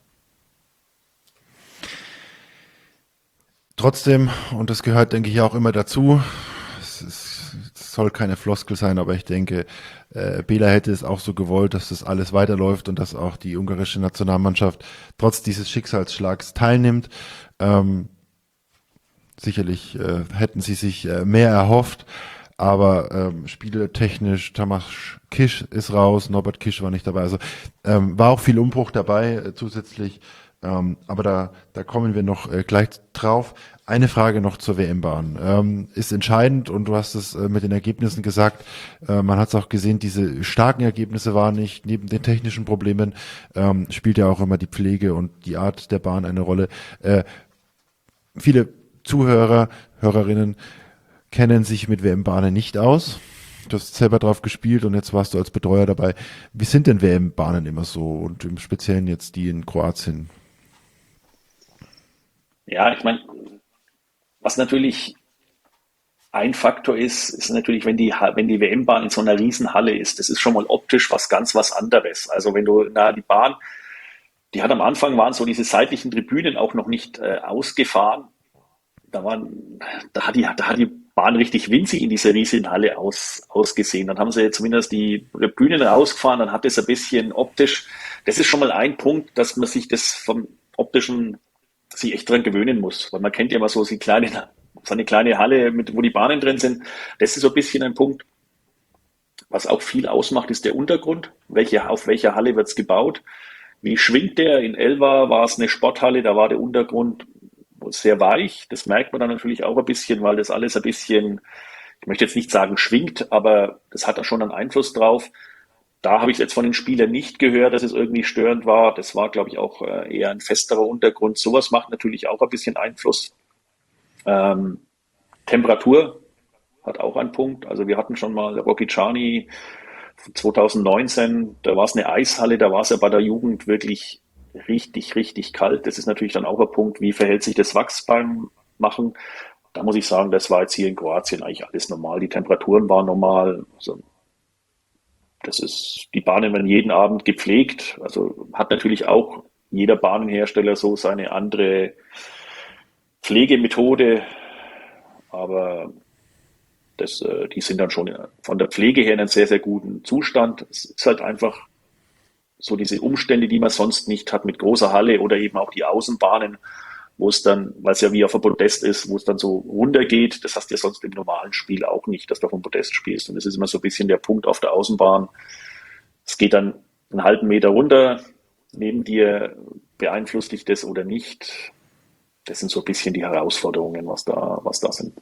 Trotzdem, und das gehört, denke ich, auch immer dazu, es, ist, es soll keine Floskel sein, aber ich denke, äh, Bela hätte es auch so gewollt, dass das alles weiterläuft und dass auch die ungarische Nationalmannschaft trotz dieses Schicksalsschlags teilnimmt. Ähm, sicherlich äh, hätten sie sich äh, mehr erhofft, aber ähm, spieletechnisch, Tamas Kisch ist raus, Norbert Kisch war nicht dabei, also ähm, war auch viel Umbruch dabei äh, zusätzlich. Ähm, aber da, da kommen wir noch äh, gleich drauf. Eine Frage noch zur W M-Bahn. Ähm, ist entscheidend und du hast es äh, mit den Ergebnissen gesagt. Äh, man hat es auch gesehen, diese starken Ergebnisse waren nicht, neben den technischen Problemen ähm, spielt ja auch immer die Pflege und die Art der Bahn eine Rolle. Äh, viele Zuhörer, Hörerinnen kennen sich mit W M-Bahnen nicht aus. Du hast selber drauf gespielt und jetzt warst du als Betreuer dabei. Wie sind denn W M-Bahnen immer so und im Speziellen jetzt die in Kroatien? Ja, ich meine, was natürlich ein Faktor ist, ist natürlich, wenn die, wenn die W M-Bahn in so einer Riesenhalle ist, das ist schon mal optisch was ganz was anderes. Also wenn du, na, die Bahn, die hat am Anfang waren so diese seitlichen Tribünen auch noch nicht äh, ausgefahren. Da waren, da hat die, da hat die Bahn richtig winzig in dieser Riesenhalle aus, ausgesehen. Dann haben sie zumindest die Tribünen rausgefahren, dann hat es ein bisschen optisch, das ist schon mal ein Punkt, dass man sich das vom optischen sich echt dran gewöhnen muss, weil man kennt ja immer so die kleine, so eine kleine Halle, mit, wo die Bahnen drin sind. Das ist so ein bisschen ein Punkt. Was auch viel ausmacht, ist der Untergrund. Welche, auf welcher Halle wird es gebaut? Wie schwingt der? In Elva war es eine Sporthalle, da war der Untergrund sehr weich. Das merkt man dann natürlich auch ein bisschen, weil das alles ein bisschen, ich möchte jetzt nicht sagen schwingt, aber das hat da schon einen Einfluss drauf. Da habe ich jetzt von den Spielern nicht gehört, dass es irgendwie störend war. Das war, glaube ich, auch eher ein festerer Untergrund. Sowas macht natürlich auch ein bisschen Einfluss. Ähm, Temperatur hat auch einen Punkt. Also wir hatten schon mal Rocky Czarny zwanzig neunzehn, da war es eine Eishalle, da war es ja bei der Jugend wirklich richtig, richtig kalt. Das ist natürlich dann auch ein Punkt, wie verhält sich das Wachs beim Machen. Da muss ich sagen, das war jetzt hier in Kroatien eigentlich alles normal. Die Temperaturen waren normal. Also das ist, die Bahnen werden jeden Abend gepflegt. Also hat natürlich auch jeder Bahnenhersteller so seine andere Pflegemethode. Aber Das, äh, die sind dann schon von der Pflege her in einem sehr, sehr guten Zustand. Es ist halt einfach so diese Umstände, die man sonst nicht hat mit großer Halle oder eben auch die Außenbahnen, wo es dann, weil es ja wie auf dem Podest ist, wo es dann so runtergeht. Das hast du ja sonst im normalen Spiel auch nicht, dass du auf dem Podest spielst. Und das ist immer so ein bisschen der Punkt auf der Außenbahn. Es geht dann einen halben Meter runter. Neben dir beeinflusst dich das oder nicht. Das sind so ein bisschen die Herausforderungen, was da, was da sind.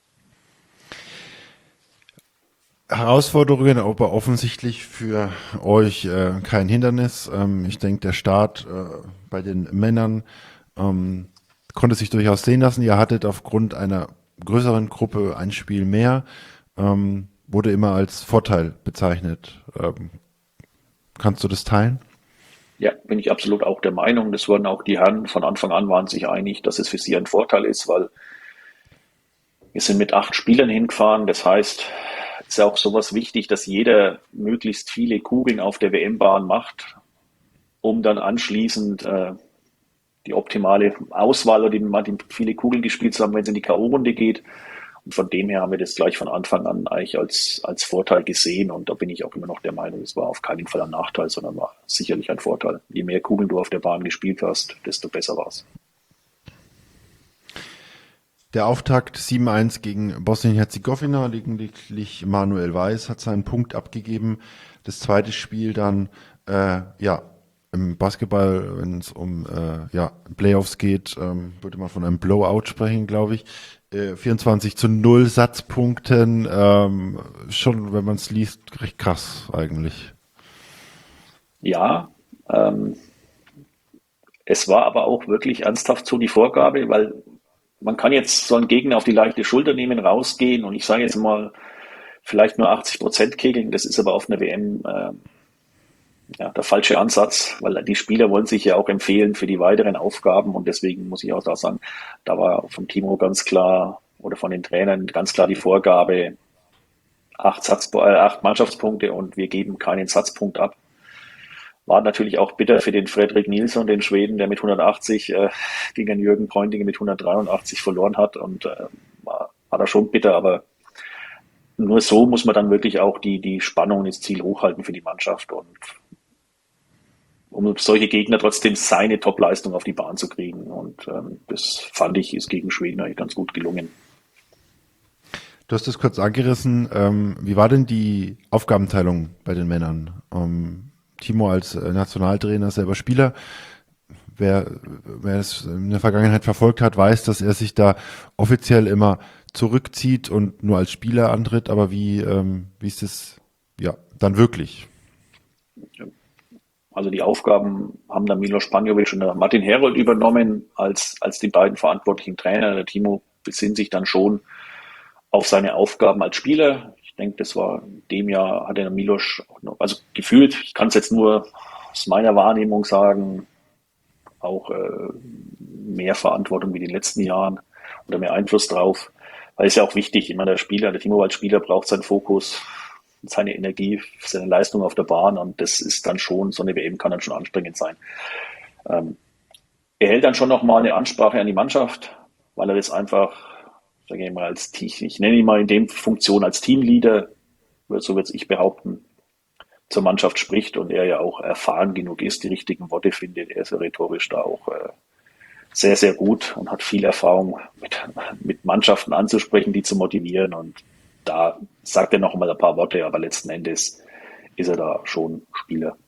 Herausforderungen, aber offensichtlich für euch äh, kein Hindernis. Ähm, ich denke, der Start äh, bei den Männern ähm, konnte sich durchaus sehen lassen. Ihr hattet aufgrund einer größeren Gruppe ein Spiel mehr, ähm, wurde immer als Vorteil bezeichnet. Ähm, kannst du das teilen? Ja, bin ich absolut auch der Meinung. Das wurden auch die Herren von Anfang an waren sich einig, dass es für sie ein Vorteil ist, weil wir sind mit acht Spielern hingefahren. Das heißt, es ist auch sowas wichtig, dass jeder möglichst viele Kugeln auf der W M-Bahn macht, um dann anschließend äh, die optimale Auswahl oder die, die viele Kugeln gespielt zu haben, wenn es in die K O-Runde geht. Und von dem her haben wir das gleich von Anfang an eigentlich als, als Vorteil gesehen. Und da bin ich auch immer noch der Meinung, es war auf keinen Fall ein Nachteil, sondern war sicherlich ein Vorteil. Je mehr Kugeln du auf der Bahn gespielt hast, desto besser war es. Der Auftakt sieben eins gegen Bosnien-Herzegowina, lediglich Manuel Weiß hat seinen Punkt abgegeben. Das zweite Spiel dann, äh, ja, im Basketball, wenn es um äh, ja, Playoffs geht, ähm, würde man von einem Blowout sprechen, glaube ich. Äh, vierundzwanzig zu null Satzpunkten, ähm, schon, wenn man es liest, recht krass eigentlich. Ja, ähm, es war aber auch wirklich ernsthaft so die Vorgabe, weil man kann jetzt so einen Gegner auf die leichte Schulter nehmen, rausgehen und ich sage jetzt mal, vielleicht nur achtzig Prozent kegeln. Das ist aber auf einer W M äh, ja, der falsche Ansatz, weil die Spieler wollen sich ja auch empfehlen für die weiteren Aufgaben und deswegen muss ich auch da sagen, da war vom Timo ganz klar oder von den Trainern ganz klar die Vorgabe, acht, Satz, äh, acht Mannschaftspunkte und wir geben keinen Satzpunkt ab. War natürlich auch bitter für den Fredrik Nilsson, den Schweden, der mit hundertachtzig äh, gegen den Jürgen Pointinge mit hundertdreiundachtzig verloren hat. Und äh, war, war da schon bitter, aber nur so muss man dann wirklich auch die, die Spannung ins Ziel hochhalten für die Mannschaft. Und um solche Gegner trotzdem seine Top-Leistung auf die Bahn zu kriegen. Und ähm, das fand ich, ist gegen Schweden eigentlich ganz gut gelungen. Du hast es kurz angerissen. Ähm, wie war denn die Aufgabenteilung bei den Männern? Ähm, Timo als Nationaltrainer, selber Spieler. Wer, wer es in der Vergangenheit verfolgt hat, weiß, dass er sich da offiziell immer zurückzieht und nur als Spieler antritt. Aber wie, ähm, wie ist es ja dann wirklich? Also die Aufgaben haben dann Milos Spanjovic und Martin Herold übernommen als, als die beiden verantwortlichen Trainer. Der Timo besinnt sich dann schon auf seine Aufgaben als Spieler. Ich denke, das war in dem Jahr, hat der Milos, also gefühlt, ich kann es jetzt nur aus meiner Wahrnehmung sagen, auch äh, mehr Verantwortung wie in den letzten Jahren oder mehr Einfluss drauf. Weil es ja auch wichtig, ich meine, der Spieler, der Timo als Spieler braucht seinen Fokus, seine Energie, seine Leistung auf der Bahn und das ist dann schon, so eine W M kann dann schon anstrengend sein. Ähm, er hält dann schon nochmal eine Ansprache an die Mannschaft, weil er das einfach, sage ich mal, als ich nenne ihn mal in dem Funktion als Teamleader, so würde ich behaupten, zur Mannschaft spricht und er ja auch erfahren genug ist, die richtigen Worte findet. Er ist ja rhetorisch da auch äh, sehr, sehr gut und hat viel Erfahrung mit, mit Mannschaften anzusprechen, die zu motivieren und da sagt er noch mal ein paar Worte, aber letzten Endes ist er da schon Spieler.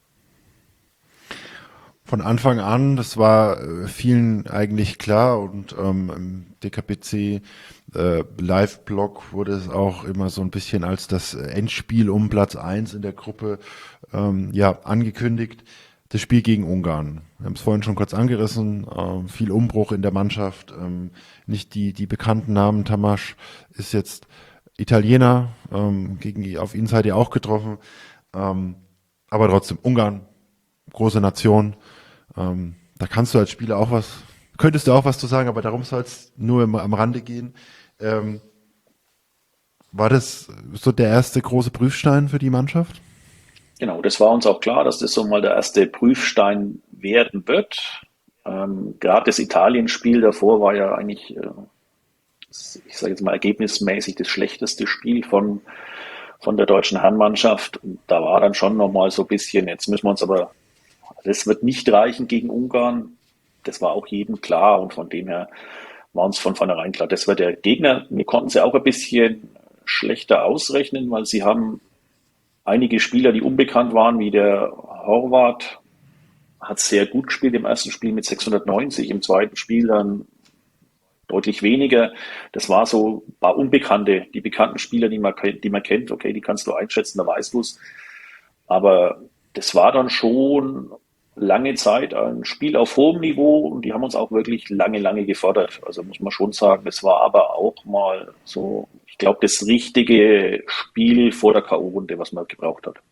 Von Anfang an, das war äh, vielen eigentlich klar und ähm, im D K P C äh, Live-Blog wurde es auch immer so ein bisschen als das Endspiel um Platz eins in der Gruppe ähm, ja angekündigt. Das Spiel gegen Ungarn. Wir haben es vorhin schon kurz angerissen, äh, viel Umbruch in der Mannschaft, ähm, nicht die die bekannten Namen. Tamasch ist jetzt Italiener, ähm, gegen auf ihn seid ihr auch getroffen, ähm, aber trotzdem Ungarn, große Nation. Ähm, da kannst du als Spieler auch was, könntest du auch was zu sagen, aber darum soll es nur im, am Rande gehen. Ähm, war das so der erste große Prüfstein für die Mannschaft? Genau, das war uns auch klar, dass das so mal der erste Prüfstein werden wird. Ähm, gerade das Italien-Spiel davor war ja eigentlich äh, ich sage jetzt mal ergebnismäßig das schlechteste Spiel von, von der deutschen Herrenmannschaft. Und da war dann schon nochmal so ein bisschen, jetzt müssen wir uns aber, das wird nicht reichen gegen Ungarn. Das war auch jedem klar und von dem her war uns von vornherein klar, das wird der Gegner. Wir konnten sie auch ein bisschen schlechter ausrechnen, weil sie haben einige Spieler, die unbekannt waren, wie der Horvath, hat sehr gut gespielt im ersten Spiel mit sechshundertneunzig, im zweiten Spiel dann deutlich weniger. Das war so, war Unbekannte, die bekannten Spieler, die man, die man kennt, okay, die kannst du einschätzen, da weißt du es. Aber das war dann schon lange Zeit ein Spiel auf hohem Niveau und die haben uns auch wirklich lange, lange gefordert. Also muss man schon sagen, das war aber auch mal so, ich glaube, das richtige Spiel vor der K O-Runde, was man gebraucht hat.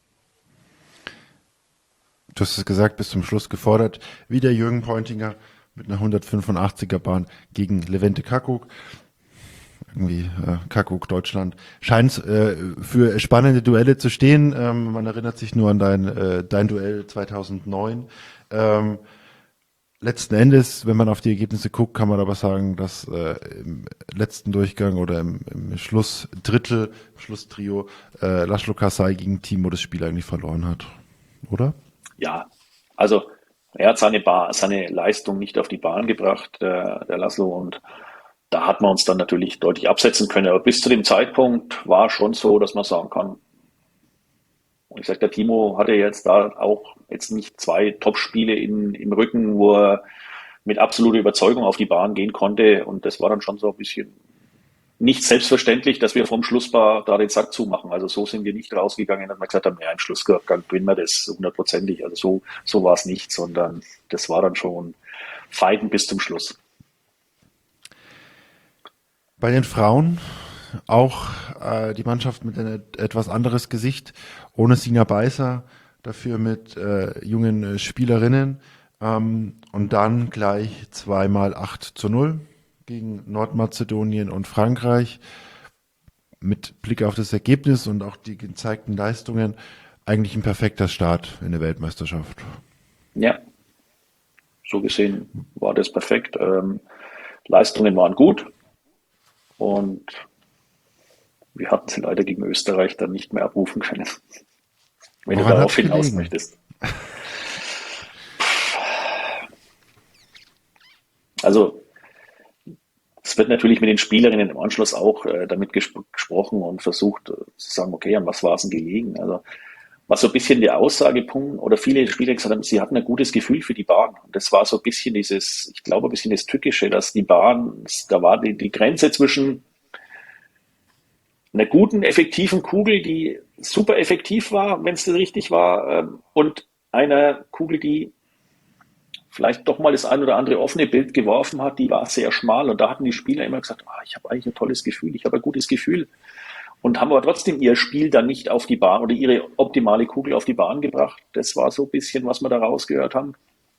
Du hast es gesagt, bis zum Schluss gefordert. Wieder Jürgen Pointinger mit einer hundertfünfundachtziger Bahn gegen Levente Kakuk. Irgendwie äh, Kakuk, Deutschland. Scheint äh, für spannende Duelle zu stehen. Ähm, man erinnert sich nur an dein, äh, dein Duell zweitausendneun. Ähm, letzten Endes, wenn man auf die Ergebnisse guckt, kann man aber sagen, dass äh, im letzten Durchgang oder im, im Schlussdrittel, im Schlusstrio, äh, Laszlo Kasai gegen Timo das Spiel eigentlich verloren hat. Oder? Ja, also er hat seine, Bar, seine Leistung nicht auf die Bahn gebracht, der, der Laszlo, und da hat man uns dann natürlich deutlich absetzen können. Aber bis zu dem Zeitpunkt war schon so, dass man sagen kann, und ich sage, der Timo hatte jetzt da auch jetzt nicht zwei Top-Spiele in, im Rücken, wo er mit absoluter Überzeugung auf die Bahn gehen konnte. Und das war dann schon so ein bisschen nicht selbstverständlich, dass wir vom Schlussbar da den Sack zumachen. Also so sind wir nicht rausgegangen, dass wir gesagt haben, ja, im Schlussgang gewinnen wir das hundertprozentig. Also so, so war es nicht, sondern das war dann schon Fighten bis zum Schluss. Bei den Frauen auch äh, die Mannschaft mit einem etwas anderes Gesicht, ohne Sina Beißer, dafür mit äh, jungen äh, Spielerinnen ähm, und dann gleich zweimal acht zu null gegen Nordmazedonien und Frankreich. Mit Blick auf das Ergebnis und auch die gezeigten Leistungen eigentlich ein perfekter Start in der Weltmeisterschaft. Ja, so gesehen war das perfekt. Ähm, Leistungen waren gut und wir hatten sie leider gegen Österreich dann nicht mehr abrufen können. Wenn Woran du darauf hat's hinaus gelegen? möchtest. Also es wird natürlich mit den Spielerinnen im Anschluss auch äh, damit gesp- gesprochen und versucht äh, zu sagen, okay, an was war es denn gelegen? Also was so ein bisschen der Aussagepunkt oder viele Spieler gesagt haben, sie hatten ein gutes Gefühl für die Bahn. Und das war so ein bisschen dieses, ich glaube, ein bisschen das Tückische, dass die Bahn, da war die, die Grenze zwischen einer guten, effektiven Kugel, die super effektiv war, wenn es denn richtig war, ähm, und einer Kugel, die vielleicht doch mal das ein oder andere offene Bild geworfen hat, die war sehr schmal. Und da hatten die Spieler immer gesagt, ah, ich habe eigentlich ein tolles Gefühl, ich habe ein gutes Gefühl. Und haben aber trotzdem ihr Spiel dann nicht auf die Bahn oder ihre optimale Kugel auf die Bahn gebracht. Das war so ein bisschen, was wir da rausgehört haben.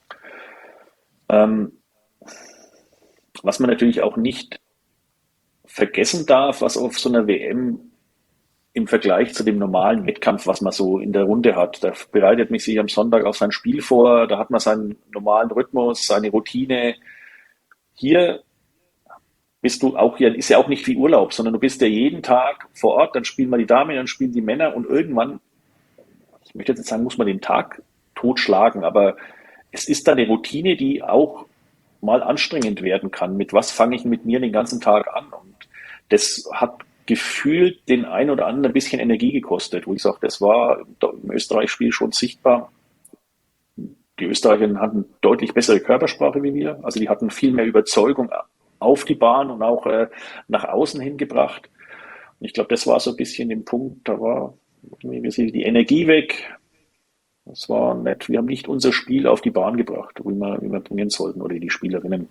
Ähm, was man natürlich auch nicht vergessen darf, was auf so einer W M im Vergleich zu dem normalen Wettkampf, was man so in der Runde hat. Da bereitet man sich am Sonntag auf sein Spiel vor, da hat man seinen normalen Rhythmus, seine Routine. Hier bist du auch, hier ist ja auch nicht wie Urlaub, sondern du bist ja jeden Tag vor Ort, dann spielen wir die Damen, dann spielen die Männer und irgendwann, ich möchte jetzt nicht sagen, muss man den Tag totschlagen, aber es ist dann eine Routine, die auch mal anstrengend werden kann. Mit was fange ich mit mir den ganzen Tag an? Und das hat gefühlt den einen oder anderen ein bisschen Energie gekostet, wo ich sage, das war im Österreich-Spiel schon sichtbar. Die Österreicher hatten deutlich bessere Körpersprache wie wir, also die hatten viel mehr Überzeugung auf die Bahn und auch äh, nach außen hingebracht. Und ich glaube, das war so ein bisschen der Punkt, da war die Energie weg. Das war nett. Wir haben nicht unser Spiel auf die Bahn gebracht, wie wir, wie wir bringen sollten, oder die Spielerinnen.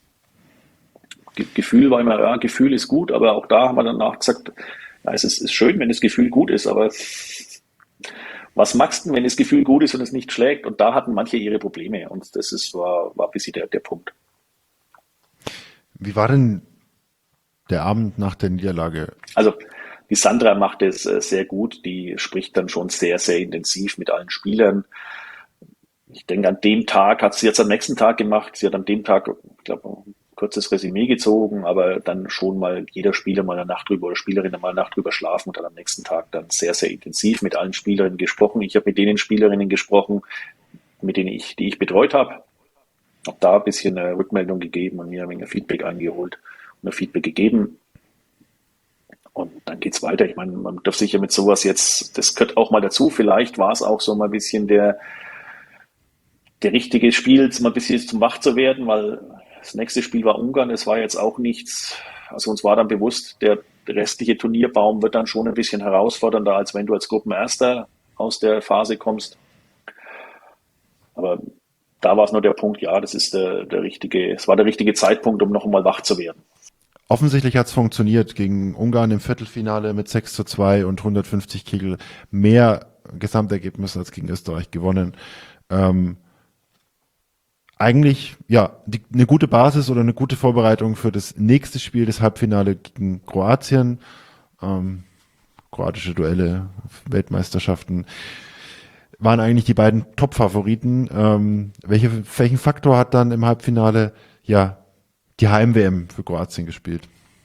Gefühl war immer, ja, Gefühl ist gut, aber auch da haben wir danach gesagt, ja, es ist, ist schön, wenn das Gefühl gut ist, aber was machst du, wenn das Gefühl gut ist und es nicht schlägt? Und da hatten manche ihre Probleme und das ist, war, war ein bisschen der, der Punkt. Wie war denn der Abend nach der Niederlage? Also die Sandra macht es äh, sehr gut, die spricht dann schon sehr, sehr intensiv mit allen Spielern. Ich denke, an dem Tag hat sie jetzt am nächsten Tag gemacht, sie hat an dem Tag, ich glaube, kurzes Resümee gezogen, aber dann schon mal jeder Spieler mal eine Nacht drüber oder Spielerin mal eine Nacht drüber schlafen und dann am nächsten Tag dann sehr, sehr intensiv mit allen Spielerinnen gesprochen. Ich habe mit denen Spielerinnen gesprochen, mit denen ich, die ich betreut habe. Habe da ein bisschen eine Rückmeldung gegeben und mir ein wenig Feedback eingeholt und ein Feedback gegeben. Und dann geht's weiter. Ich meine, man darf sich ja mit sowas jetzt, das gehört auch mal dazu. Vielleicht war es auch so mal ein bisschen der, der richtige Spiel, mal ein bisschen zum wach zu werden, weil das nächste Spiel war Ungarn. Es war jetzt auch nichts, also uns war dann bewusst, der restliche Turnierbaum wird dann schon ein bisschen herausfordernder, als wenn du als Gruppenerster aus der Phase kommst. Aber da war es nur der Punkt, ja, das ist der, der richtige, es war der richtige Zeitpunkt, um noch einmal wach zu werden. Offensichtlich hat es funktioniert gegen Ungarn im Viertelfinale mit sechs zu zwei und hundertfünfzig Kegel mehr Gesamtergebnis als gegen Österreich gewonnen. Ähm, eigentlich, ja, die, eine gute Basis oder eine gute Vorbereitung für das nächste Spiel, das Halbfinale gegen Kroatien. Ähm, kroatische Duelle, Weltmeisterschaften waren eigentlich die beiden Top-Favoriten. Ähm, welche, welchen Faktor hat dann im Halbfinale, ja, die Heim-W M für Kroatien gespielt?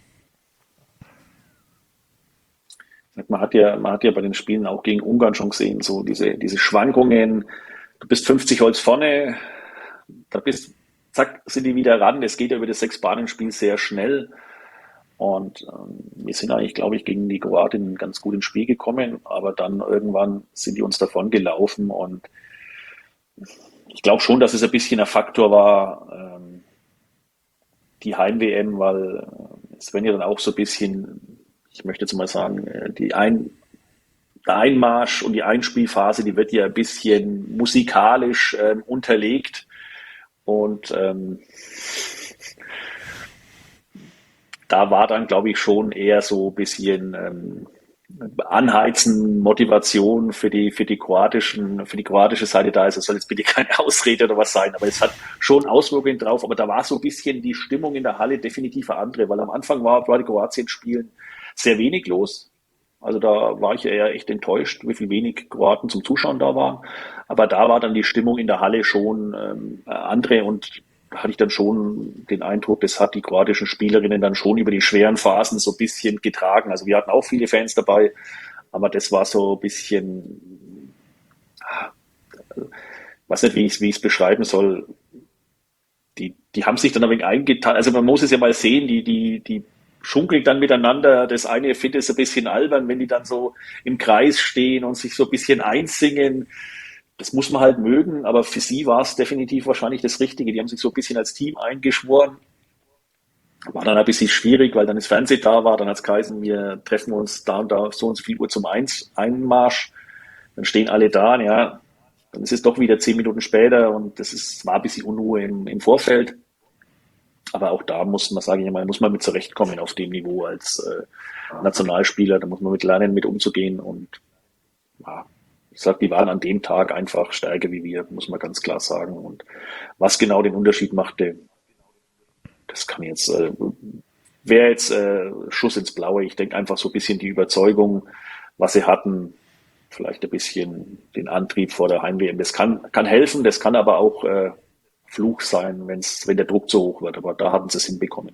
Man hat ja, man hat ja bei den Spielen auch gegen Ungarn schon gesehen, so diese, diese Schwankungen. Du bist fünfzig Holz vorne, da bist, zack, sind die wieder ran. Es geht ja über das Sechs-Bahnen-Spiel sehr schnell. Und ähm, wir sind eigentlich, glaube ich, gegen die Kroaten ganz gut ins Spiel gekommen, aber dann irgendwann sind die uns davon gelaufen. Und ich glaube schon, dass es ein bisschen ein Faktor war, ähm, die Heim-W M, weil es werden ja dann auch so ein bisschen, ich möchte jetzt mal sagen, die Ein, der Einmarsch und die Einspielphase, die wird ja ein bisschen musikalisch ähm, unterlegt und ähm, da war dann, glaube ich, schon eher so ein bisschen ähm, Anheizen, Motivation für die, für die kroatischen, für die kroatische Seite da ist. Es soll jetzt bitte keine Ausrede oder was sein, aber es hat schon Auswirkungen drauf. Aber da war so ein bisschen die Stimmung in der Halle definitiv eine andere, weil am Anfang war bei den Kroatien-Spielen sehr wenig los. Also da war ich eher echt enttäuscht, wie viel wenig Kroaten zum Zuschauen da waren. Aber da war dann die Stimmung in der Halle schon ähm, andere und da hatte ich dann schon den Eindruck, das hat die kroatischen Spielerinnen dann schon über die schweren Phasen so ein bisschen getragen. Also wir hatten auch viele Fans dabei, aber das war so ein bisschen, ich weiß nicht, wie ich es wie ich es beschreiben soll. Die, die haben sich dann ein wenig eingetan. Also man muss es ja mal sehen, die, die, die schunkeln dann miteinander. Das eine findet es ein bisschen albern, wenn die dann so im Kreis stehen und sich so ein bisschen einsingen. Das muss man halt mögen, aber für sie war es definitiv wahrscheinlich das Richtige. Die haben sich so ein bisschen als Team eingeschworen. War dann ein bisschen schwierig, weil dann das Fernsehen da war. Dann hat es geheißen, wir treffen uns da und da so und so viel Uhr zum Eins, Einmarsch. Dann stehen alle da, und ja, dann ist es doch wieder zehn Minuten später und das ist, war ein bisschen Unruhe im, im Vorfeld. Aber auch da muss man, sage ich mal, muss man mit zurechtkommen auf dem Niveau als äh, Nationalspieler. Da muss man mit lernen, mit umzugehen und ja, ich sage, die waren an dem Tag einfach stärker wie wir, muss man ganz klar sagen. Und was genau den Unterschied machte, das kann jetzt, äh, wäre jetzt äh, Schuss ins Blaue. Ich denke einfach so ein bisschen die Überzeugung, was sie hatten, vielleicht ein bisschen den Antrieb vor der Heim-W M. Das kann, kann helfen, das kann aber auch äh, Fluch sein, wenn's, wenn der Druck zu hoch wird. Aber da hatten sie es hinbekommen.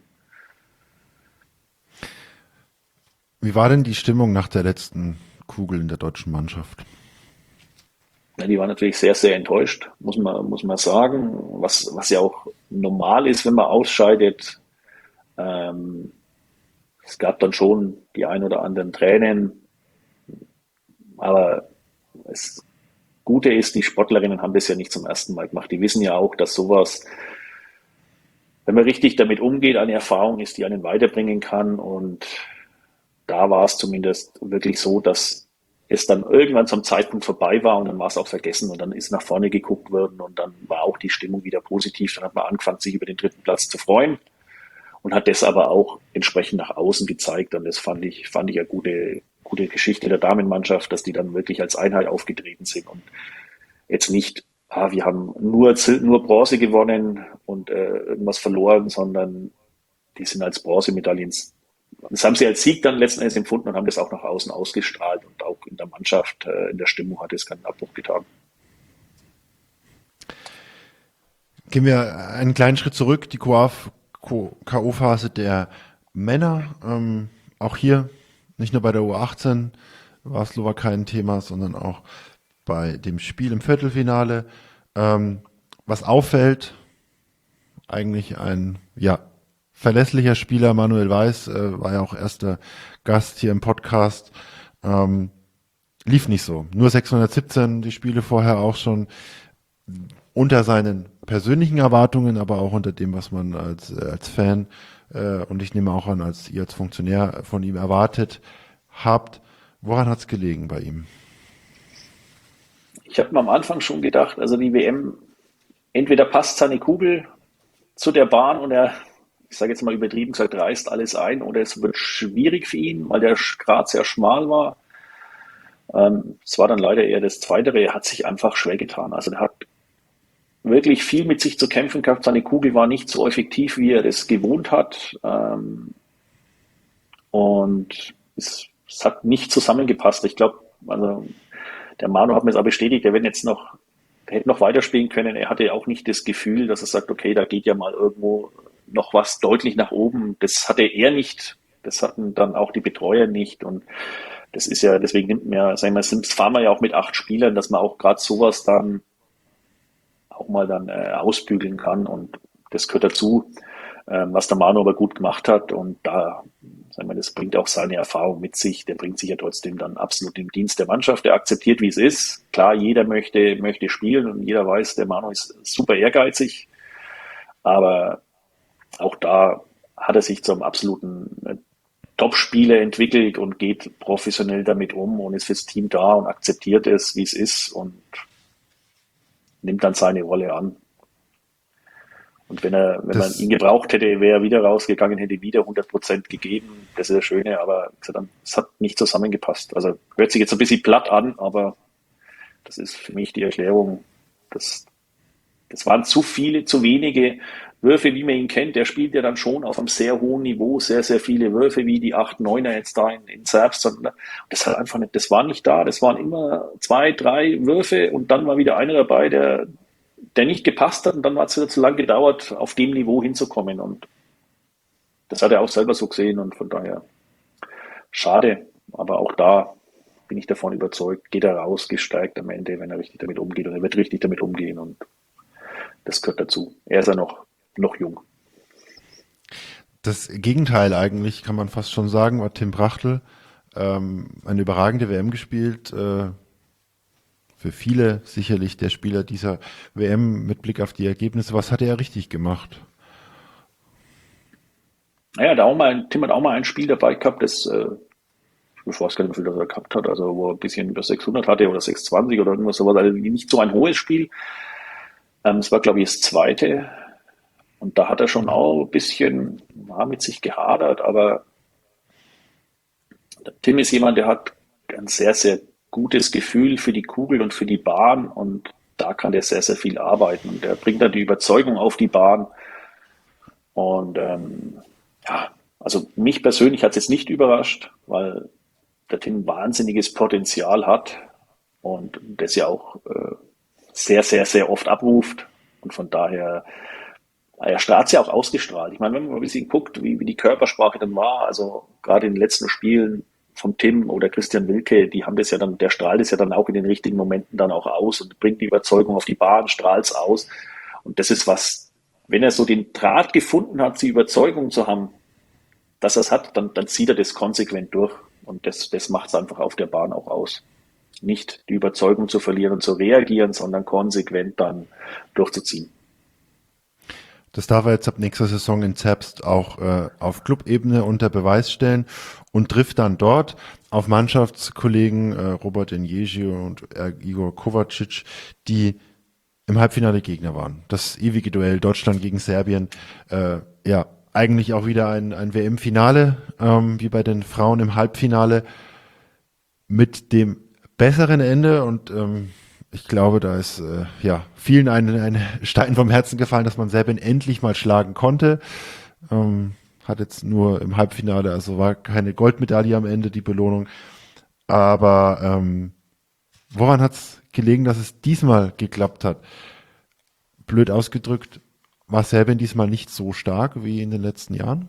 Wie war denn die Stimmung nach der letzten Kugel in der deutschen Mannschaft? Ja, die war natürlich sehr, sehr enttäuscht, muss man, muss man sagen, was, was ja auch normal ist, wenn man ausscheidet. Ähm, es gab dann schon die ein oder anderen Tränen, aber das Gute ist, die Sportlerinnen haben das ja nicht zum ersten Mal gemacht. Die wissen ja auch, dass sowas, wenn man richtig damit umgeht, eine Erfahrung ist, die einen weiterbringen kann. Und da war es zumindest wirklich so, dass es dann irgendwann zum Zeitpunkt vorbei war und dann war es auch vergessen und dann ist nach vorne geguckt worden und dann war auch die Stimmung wieder positiv. Dann hat man angefangen, sich über den dritten Platz zu freuen und hat das aber auch entsprechend nach außen gezeigt und das fand ich, fand ich eine gute, gute Geschichte der Damenmannschaft, dass die dann wirklich als Einheit aufgetreten sind und jetzt nicht, ah, wir haben nur, nur Bronze gewonnen und äh, irgendwas verloren, sondern die sind als Bronzemedaillen. Das haben sie als Sieg dann letzten Endes empfunden und haben das auch nach außen ausgestrahlt und auch in der Mannschaft, äh, in der Stimmung hat es keinen Abbruch getan. Gehen wir einen kleinen Schritt zurück. Die Kroaf- K O-Phase der Männer. Ähm, auch hier, nicht nur bei der U achtzehn war Slowakei ein Thema, sondern auch bei dem Spiel im Viertelfinale. Ähm, was auffällt, eigentlich ein, ja, verlässlicher Spieler, Manuel Weiß, äh, war ja auch erster Gast hier im Podcast, ähm, lief nicht so. Nur sechshundertsiebzehn, die Spiele vorher auch schon unter seinen persönlichen Erwartungen, aber auch unter dem, was man als, äh, als Fan äh, und ich nehme auch an, als ihr als Funktionär von ihm erwartet habt. Woran hat es gelegen bei ihm? Ich habe mir am Anfang schon gedacht, also die W M, entweder passt seine Kugel zu der Bahn und er, ich sage jetzt mal übertrieben gesagt, reißt alles ein, oder es wird schwierig für ihn, weil der Grat sehr schmal war. Ähm, es war dann leider eher das Zweite, er hat sich einfach schwer getan. Also er hat wirklich viel mit sich zu kämpfen gehabt. Seine Kugel war nicht so effektiv, wie er das gewohnt hat. Ähm, und es, es hat nicht zusammengepasst. Ich glaube, also der Manu hat mir es auch bestätigt, der wird jetzt noch, der hätte noch weiterspielen können. Er hatte auch nicht das Gefühl, dass er sagt, okay, da geht ja mal irgendwo noch was deutlich nach oben. Das hatte er nicht. Das hatten dann auch die Betreuer nicht. Und das ist ja, deswegen nimmt man ja, sagen wir, das fahren wir ja auch mit acht Spielern, dass man auch gerade sowas dann auch mal dann äh, ausbügeln kann. Und das gehört dazu, ähm, was der Manu aber gut gemacht hat. Und da, sagen wir, das bringt auch seine Erfahrung mit sich. Der bringt sich ja trotzdem dann absolut im Dienst der Mannschaft. Der akzeptiert, wie es ist. Klar, jeder möchte, möchte spielen und jeder weiß, der Manu ist super ehrgeizig. Aber auch da hat er sich zum absoluten äh, Top-Spieler entwickelt und geht professionell damit um und ist fürs Team da und akzeptiert es, wie es ist und nimmt dann seine Rolle an. Und wenn er, wenn man Das, ihn gebraucht hätte, wäre er wieder rausgegangen, hätte wieder hundert Prozent gegeben. Das ist das Schöne, aber es hat nicht zusammengepasst. Also hört sich jetzt ein bisschen platt an, aber das ist für mich die Erklärung. Das, das waren zu viele, zu wenige Würfe, wie man ihn kennt. Der spielt ja dann schon auf einem sehr hohen Niveau, sehr, sehr viele Würfe, wie die acht neuner jetzt da in, in Serbs. Das hat einfach nicht, das war nicht da. Das waren immer zwei, drei Würfe und dann war wieder einer dabei, der, der nicht gepasst hat und dann hat es wieder zu lange gedauert, auf dem Niveau hinzukommen. Und das hat er auch selber so gesehen und von daher schade. Aber auch da bin ich davon überzeugt, geht er raus, gesteigt am Ende, wenn er richtig damit umgeht und er wird richtig damit umgehen und das gehört dazu. Er ist ja noch noch jung. Das Gegenteil eigentlich, kann man fast schon sagen, war Tim Brachtl. Ähm, eine überragende W M gespielt. Äh, für viele sicherlich der Spieler dieser W M mit Blick auf die Ergebnisse. Was hat er richtig gemacht? Naja, da auch mal, Tim hat auch mal ein Spiel dabei gehabt, das, äh, ich weiß gar nicht, wie viel das er gehabt hat, also wo er ein bisschen über sechshundert hatte oder sechshundertzwanzig oder irgendwas sowas, also nicht so ein hohes Spiel. Ähm, es war, glaube ich, das zweite. Und da hat er schon auch ein bisschen ja, mit sich gehadert, aber der Tim ist jemand, der hat ein sehr, sehr gutes Gefühl für die Kugel und für die Bahn und da kann der sehr, sehr viel arbeiten und der bringt dann die Überzeugung auf die Bahn. Und ähm, ja, also mich persönlich hat es jetzt nicht überrascht, weil der Tim wahnsinniges Potenzial hat und das ja auch äh, sehr, sehr, sehr oft abruft und von daher er hat es ja auch ausgestrahlt. Ich meine, wenn man ein bisschen guckt, wie, wie die Körpersprache dann war, also gerade in den letzten Spielen vom Tim oder Christian Wilke, die haben das ja dann, der strahlt es ja dann auch in den richtigen Momenten dann auch aus und bringt die Überzeugung auf die Bahn, strahlt es aus. Und das ist was, wenn er so den Draht gefunden hat, die Überzeugung zu haben, dass er es hat, dann, dann zieht er das konsequent durch. Und das, das macht es einfach auf der Bahn auch aus. Nicht die Überzeugung zu verlieren und zu reagieren, sondern konsequent dann durchzuziehen. Das darf er jetzt ab nächster Saison in Zerbst auch äh, auf Clubebene unter Beweis stellen und trifft dann dort auf Mannschaftskollegen äh, Robert Enjegio und äh, Igor Kovacic, die im Halbfinale Gegner waren. Das ewige Duell Deutschland gegen Serbien, äh, ja, eigentlich auch wieder ein, ein W M-Finale, ähm, wie bei den Frauen im Halbfinale, mit dem besseren Ende und ähm, ich glaube, da ist äh, ja vielen ein, ein Stein vom Herzen gefallen, dass man Serbien endlich mal schlagen konnte. Ähm, hat jetzt nur im Halbfinale, also war keine Goldmedaille am Ende die Belohnung. Aber ähm, woran hat es gelegen, dass es diesmal geklappt hat? Blöd ausgedrückt, war Serbien diesmal nicht so stark wie in den letzten Jahren?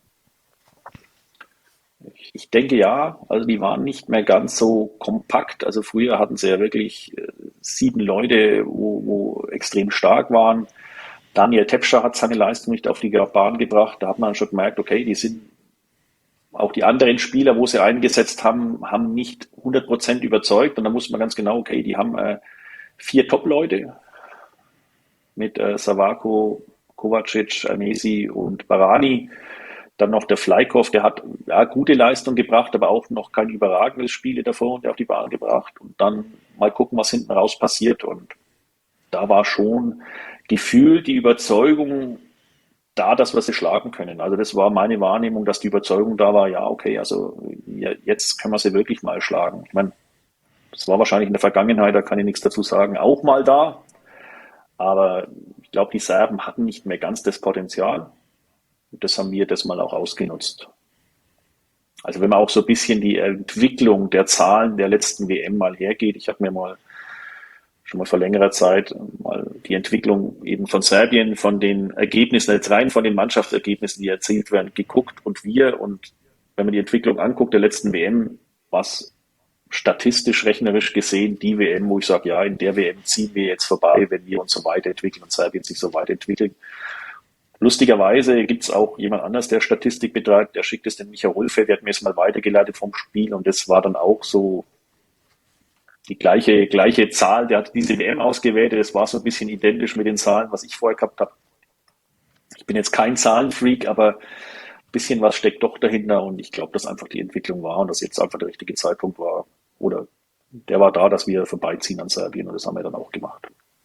Ich, ich denke ja, also die waren nicht mehr ganz so kompakt. Also früher hatten sie ja wirklich äh, sieben Leute, wo, wo extrem stark waren. Daniel Tepscher hat seine Leistung nicht auf die Bahn gebracht. Da hat man schon gemerkt, okay, die sind auch die anderen Spieler, wo sie eingesetzt haben, haben nicht hundert Prozent überzeugt. Und da muss man ganz genau, okay, die haben äh, vier Top-Leute mit äh, Savako, Kovacic, Anesi und Barani. Dann noch der Fleikhoff, der hat ja, gute Leistung gebracht, aber auch noch kein überragendes Spiel davor und der auf die Bahn gebracht. Und dann mal gucken, was hinten raus passiert. Und da war schon gefühlt die Überzeugung da, dass wir sie schlagen können. Also das war meine Wahrnehmung, dass die Überzeugung da war, ja, okay, also ja, jetzt können wir sie wirklich mal schlagen. Ich meine, das war wahrscheinlich in der Vergangenheit, da kann ich nichts dazu sagen, auch mal da. Aber ich glaube, die Serben hatten nicht mehr ganz das Potenzial. Und das haben wir das mal auch ausgenutzt. Also wenn man auch so ein bisschen die Entwicklung der Zahlen der letzten W M mal hergeht, ich habe mir mal schon mal vor längerer Zeit mal die Entwicklung eben von Serbien, von den Ergebnissen, jetzt rein von den Mannschaftsergebnissen, die erzielt werden, geguckt und wir. Und wenn man die Entwicklung anguckt der letzten W M, was statistisch, rechnerisch gesehen die W M, wo ich sage, ja, in der W M ziehen wir jetzt vorbei, wenn wir uns so weiterentwickeln und Serbien sich so weiterentwickelt. Lustigerweise gibt es auch jemand anders, der Statistik betreibt, der schickt es den Michael Rolfe, der hat mir es mal weitergeleitet vom Spiel und das war dann auch so die gleiche, gleiche Zahl, der hat diese W M ausgewählt, das war so ein bisschen identisch mit den Zahlen, was ich vorher gehabt habe. Ich bin jetzt kein Zahlenfreak, aber ein bisschen was steckt doch dahinter und ich glaube, dass einfach die Entwicklung war und dass jetzt einfach der richtige Zeitpunkt war oder der war da, dass wir vorbeiziehen an Serbien und das haben wir dann auch gemacht.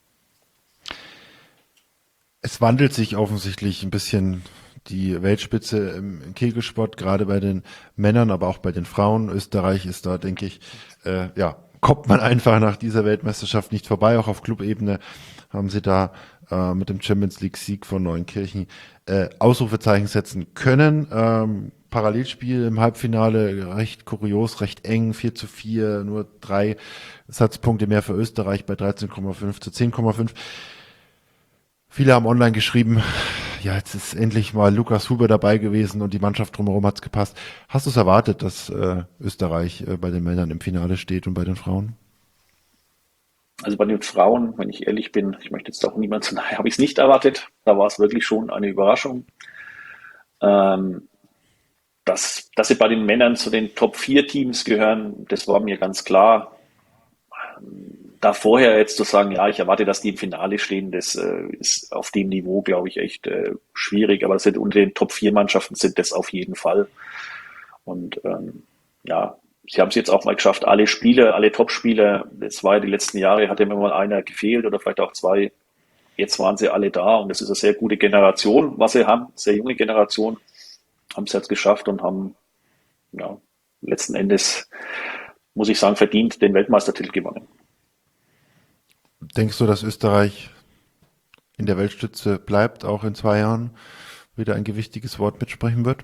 Es wandelt sich offensichtlich ein bisschen die Weltspitze im Kegelsport, gerade bei den Männern, aber auch bei den Frauen. Österreich ist da, denke ich, äh, ja, kommt man einfach nach dieser Weltmeisterschaft nicht vorbei. Auch auf Clubebene haben sie da äh, mit dem Champions League Sieg von Neunkirchen äh, Ausrufezeichen setzen können. Ähm, Parallelspiel im Halbfinale, recht kurios, recht eng, vier zu vier, nur drei Satzpunkte mehr für Österreich bei dreizehn Komma fünf zu zehn Komma fünf. Viele haben online geschrieben, ja, jetzt ist endlich mal Lukas Huber dabei gewesen und die Mannschaft drumherum hat's gepasst. Hast du es erwartet, dass äh, Österreich äh, bei den Männern im Finale steht und bei den Frauen? Also bei den Frauen, wenn ich ehrlich bin, ich möchte jetzt auch niemand zu nahe, habe ich es nicht erwartet. Da war es wirklich schon eine Überraschung. Ähm, dass, dass sie bei den Männern zu den Top vier Teams gehören, das war mir ganz klar. Da vorher jetzt zu sagen, ja, ich erwarte, dass die im Finale stehen, das äh, ist auf dem Niveau, glaube ich, echt äh, schwierig. Aber das sind unter den Top vier Mannschaften sind das auf jeden Fall. Und ähm, ja, sie haben es jetzt auch mal geschafft, alle Spieler, alle Top-Spieler, das war ja die letzten Jahre, hat immer mal einer gefehlt oder vielleicht auch zwei. Jetzt waren sie alle da und das ist eine sehr gute Generation, was sie haben, sehr junge Generation, haben es jetzt geschafft und haben ja, letzten Endes, muss ich sagen, verdient den Weltmeistertitel gewonnen. Denkst du, dass Österreich in der Weltspitze bleibt, auch in zwei Jahren wieder ein gewichtiges Wort mitsprechen wird?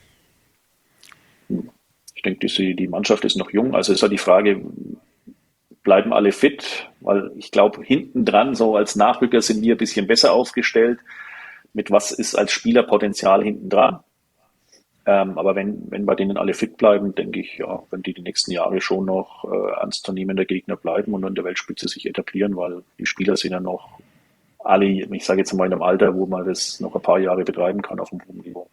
Ich denke, die, die Mannschaft ist noch jung. Also ist ja die Frage, bleiben alle fit? Weil ich glaube, hinten dran, so als Nachrücker sind wir ein bisschen besser aufgestellt. Mit was ist als Spielerpotenzial hinten dran? Ähm, aber wenn, wenn bei denen alle fit bleiben, denke ich, ja, wenn die die nächsten Jahre schon noch äh, ernstzunehmender Gegner bleiben und in der Weltspitze sich etablieren, weil die Spieler sind ja noch alle, ich sage jetzt mal in einem Alter, wo man das noch ein paar Jahre betreiben kann auf einem hohen Niveau.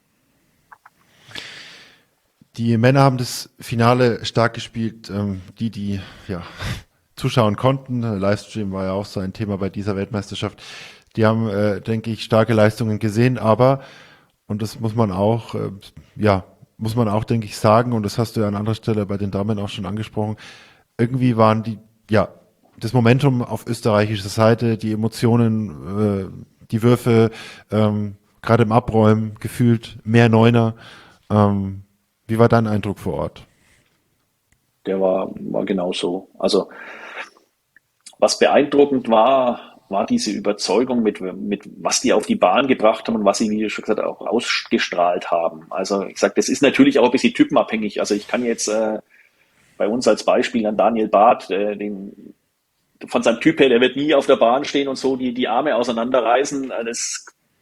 Die Männer haben das Finale stark gespielt. Ähm, die, die ja zuschauen konnten, Livestream war ja auch so ein Thema bei dieser Weltmeisterschaft, die haben, äh, denke ich, starke Leistungen gesehen, aber und das muss man auch, äh, ja, muss man auch, denke ich, sagen, und das hast du ja an anderer Stelle bei den Damen auch schon angesprochen, irgendwie waren die, ja, das Momentum auf österreichischer Seite, die Emotionen, äh, die Würfe, ähm, gerade im Abräumen gefühlt mehr Neuner. Ähm, wie war dein Eindruck vor Ort? Der war, war genauso. Also, was beeindruckend war, war diese Überzeugung, mit, mit was die auf die Bahn gebracht haben und was sie, wie du schon gesagt hast, auch ausgestrahlt haben. Also ich sage, das ist natürlich auch ein bisschen typenabhängig. Also ich kann jetzt äh, bei uns als Beispiel an Daniel Barth, äh, den, von seinem Typ her, der wird nie auf der Bahn stehen und so die, die Arme auseinanderreißen. Das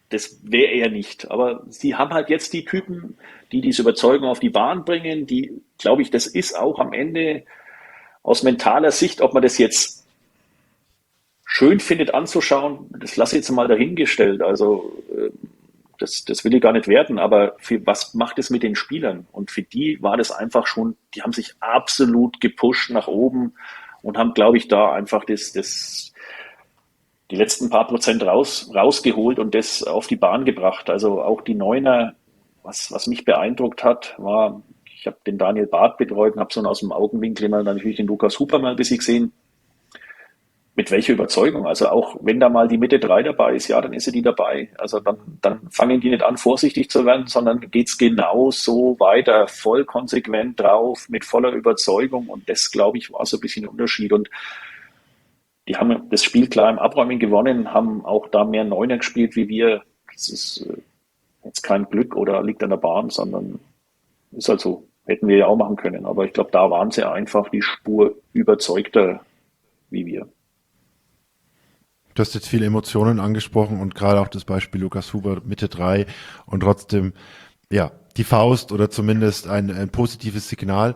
das wäre er nicht. Aber sie haben halt jetzt die Typen, die diese Überzeugung auf die Bahn bringen, die, glaube ich, das ist auch am Ende aus mentaler Sicht, ob man das jetzt schön findet anzuschauen, das lasse ich jetzt mal dahingestellt. Also äh, das, das will ich gar nicht werten, aber für, was macht es mit den Spielern? Und für die war das einfach schon, die haben sich absolut gepusht nach oben und haben, glaube ich, da einfach das, das, die letzten paar Prozent raus, rausgeholt und das auf die Bahn gebracht. Also auch die Neuner, was, was mich beeindruckt hat, war, ich habe den Daniel Barth betreut und habe so aus dem Augenwinkel mal natürlich den Lukas Huber mal ein bisschen gesehen. Mit welcher Überzeugung? Also auch wenn da mal die Mitte drei dabei ist, ja, dann ist sie die dabei. Also dann, dann fangen die nicht an, vorsichtig zu werden, sondern geht's genau so weiter, voll konsequent drauf, mit voller Überzeugung. Und das, glaube ich, war so ein bisschen ein Unterschied. Und die haben das Spiel klar im Abräumen gewonnen, haben auch da mehr Neuner gespielt wie wir. Das ist jetzt kein Glück oder liegt an der Bahn, sondern ist halt so. Hätten wir ja auch machen können. Aber ich glaube, da waren sie einfach die Spur überzeugter wie wir. Du hast jetzt viele Emotionen angesprochen und gerade auch das Beispiel Lukas Huber Mitte drei und trotzdem, ja, die Faust oder zumindest ein, ein positives Signal.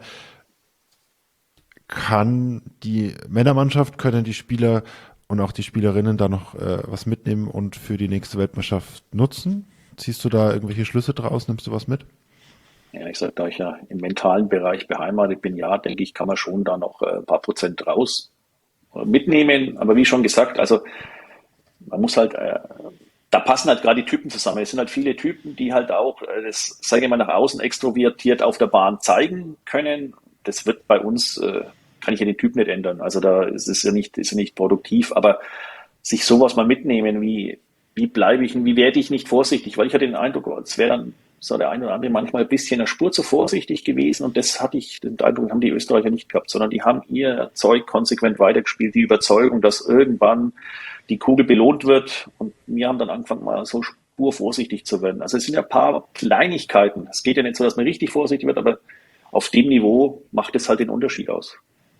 Kann die Männermannschaft, können die Spieler und auch die Spielerinnen da noch äh, was mitnehmen und für die nächste Weltmeisterschaft nutzen? Ziehst du da irgendwelche Schlüsse draus? Nimmst du was mit? Ja, ich sage, da ich ja im mentalen Bereich beheimatet bin, ja, denke ich, kann man schon da noch äh, ein paar Prozent raus mitnehmen, aber wie schon gesagt, also man muss halt, äh, da passen halt gerade die Typen zusammen. Es sind halt viele Typen, die halt auch äh, das, sage ich mal, nach außen extrovertiert auf der Bahn zeigen können. Das wird bei uns, äh, kann ich ja den Typ nicht ändern. Also da ist es ja nicht, ist ja nicht produktiv, aber sich sowas mal mitnehmen, wie, wie bleibe ich, wie werde ich nicht vorsichtig, weil ich hatte den Eindruck, es wäre dann so der eine oder andere manchmal ein bisschen eine Spur zu vorsichtig gewesen und das hatte ich, den Eindruck haben die Österreicher nicht gehabt, sondern die haben ihr Zeug konsequent weitergespielt, die Überzeugung, dass irgendwann die Kugel belohnt wird und wir haben dann angefangen mal so spurvorsichtig zu werden. Also es sind ja ein paar Kleinigkeiten. Es geht ja nicht so, dass man richtig vorsichtig wird, aber auf dem Niveau macht es halt den Unterschied aus.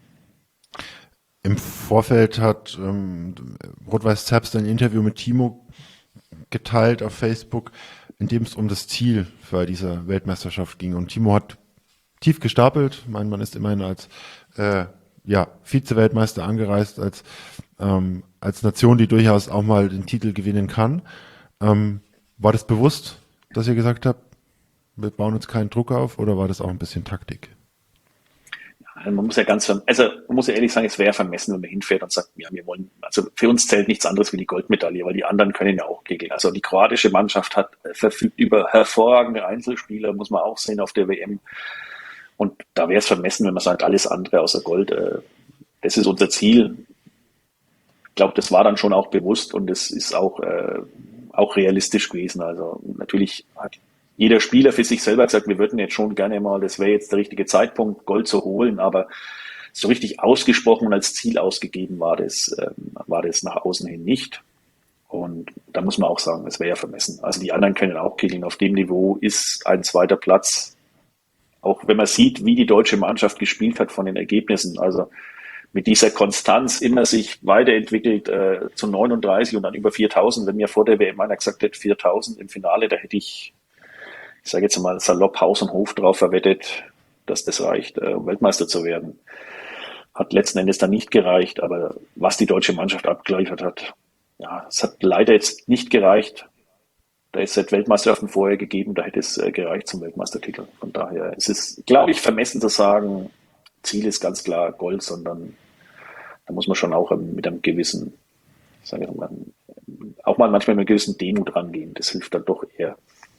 Im Vorfeld hat ähm, Rot-Weiß Zerbst ein Interview mit Timo geteilt auf Facebook, in dem es um das Ziel für diese Weltmeisterschaft ging. Und Timo hat tief gestapelt. Mein Mann ist immerhin als äh, ja, Vize-Weltmeister angereist, als, ähm, als Nation, die durchaus auch mal den Titel gewinnen kann. Ähm, war das bewusst, dass ihr gesagt habt, wir bauen uns keinen Druck auf, oder war das auch ein bisschen Taktik? Man muss ja ganz, also man muss ja ehrlich sagen, es wäre vermessen, wenn man hinfährt und sagt, ja, wir wollen, also für uns zählt nichts anderes wie die Goldmedaille, weil die anderen können ja auch kegeln. Also die kroatische Mannschaft hat verfügt über hervorragende Einzelspieler, muss man auch sehen auf der W M. Und da wäre es vermessen, wenn man sagt, alles andere außer Gold, äh, das ist unser Ziel. Ich glaube, das war dann schon auch bewusst und es ist auch, äh, auch realistisch gewesen. Also natürlich hat jeder Spieler für sich selber gesagt, wir würden jetzt schon gerne mal, das wäre jetzt der richtige Zeitpunkt, Gold zu holen, aber so richtig ausgesprochen und als Ziel ausgegeben war das, ähm, war das nach außen hin nicht. Und da muss man auch sagen, das wäre ja vermessen. Also die anderen können auch kegeln. Auf dem Niveau ist ein zweiter Platz, auch wenn man sieht, wie die deutsche Mannschaft gespielt hat von den Ergebnissen, also mit dieser Konstanz immer sich weiterentwickelt äh, zu neununddreißig und dann über viertausend. Wenn mir vor der W M einer gesagt hätte, viertausend im Finale, da hätte ich, ich sage jetzt mal salopp, Haus und Hof drauf verwettet, dass das reicht, um Weltmeister zu werden. Hat letzten Endes dann nicht gereicht, aber was die deutsche Mannschaft abgeliefert hat, ja, es hat leider jetzt nicht gereicht. Da ist es Weltmeisterschaften vorher gegeben, da hätte es gereicht zum Weltmeistertitel. Von daher ist es, glaube ich, vermessen zu sagen, Ziel ist ganz klar Gold, sondern da muss man schon auch mit einem gewissen, ich sage mal, auch mal manchmal mit einer gewissen Demut rangehen. Das hilft dann doch eher.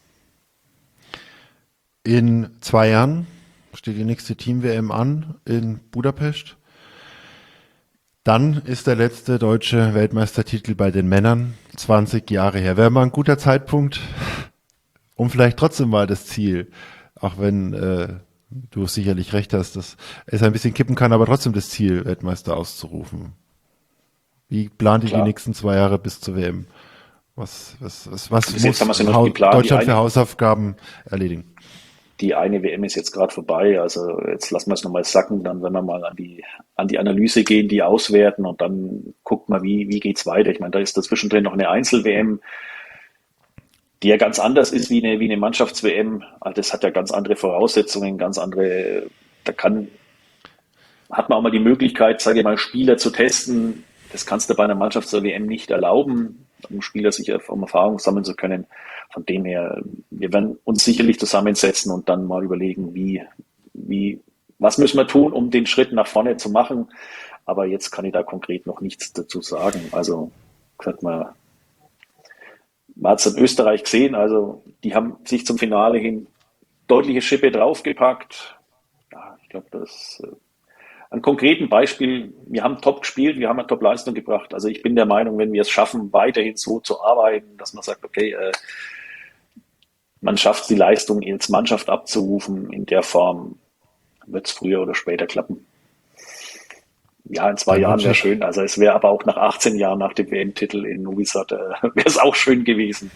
In zwei Jahren steht die nächste Team-W M an in Budapest. Dann ist der letzte deutsche Weltmeistertitel bei den Männern zwanzig Jahre her. Wäre mal ein guter Zeitpunkt, um vielleicht trotzdem mal das Ziel, auch wenn äh, du sicherlich recht hast, dass es ein bisschen kippen kann, aber trotzdem das Ziel, Weltmeister auszurufen. Wie plant ihr die nächsten zwei Jahre bis zur W M? Was, was, was, was muss ja geplant, Deutschland für Hausaufgaben erledigen? Die eine W M ist jetzt gerade vorbei, also jetzt lassen wir es nochmal sacken, dann wenn wir mal an die an die Analyse gehen, die auswerten und dann guckt man, wie wie geht's weiter. Ich meine, da ist dazwischen drin noch eine Einzel-W M. die ja ganz anders ist wie eine, wie eine Mannschafts-W M. Also das hat ja ganz andere Voraussetzungen, ganz andere, da kann, hat man auch mal die Möglichkeit, sage ich mal, Spieler zu testen. Das kannst du bei einer Mannschafts-W M nicht erlauben, um Spieler sich um Erfahrung sammeln zu können. Von dem her, wir werden uns sicherlich zusammensetzen und dann mal überlegen, wie, wie, was müssen wir tun, um den Schritt nach vorne zu machen. Aber jetzt kann ich da konkret noch nichts dazu sagen. Also, gesagt mal, man hat es in Österreich gesehen, also die haben sich zum Finale hin deutliche Schippe draufgepackt. Ja, ich glaube, das äh, ein konkreten Beispiel, wir haben top gespielt, wir haben eine Top-Leistung gebracht. Also ich bin der Meinung, wenn wir es schaffen, weiterhin so zu arbeiten, dass man sagt, okay, äh, man schafft die Leistung als Mannschaft abzurufen in der Form, wird es früher oder später klappen. Ja, in zwei Jahren wäre schön. Also es wäre aber auch nach achtzehn Jahren nach dem W M-Titel in Novi Sad, äh, wäre es auch schön gewesen.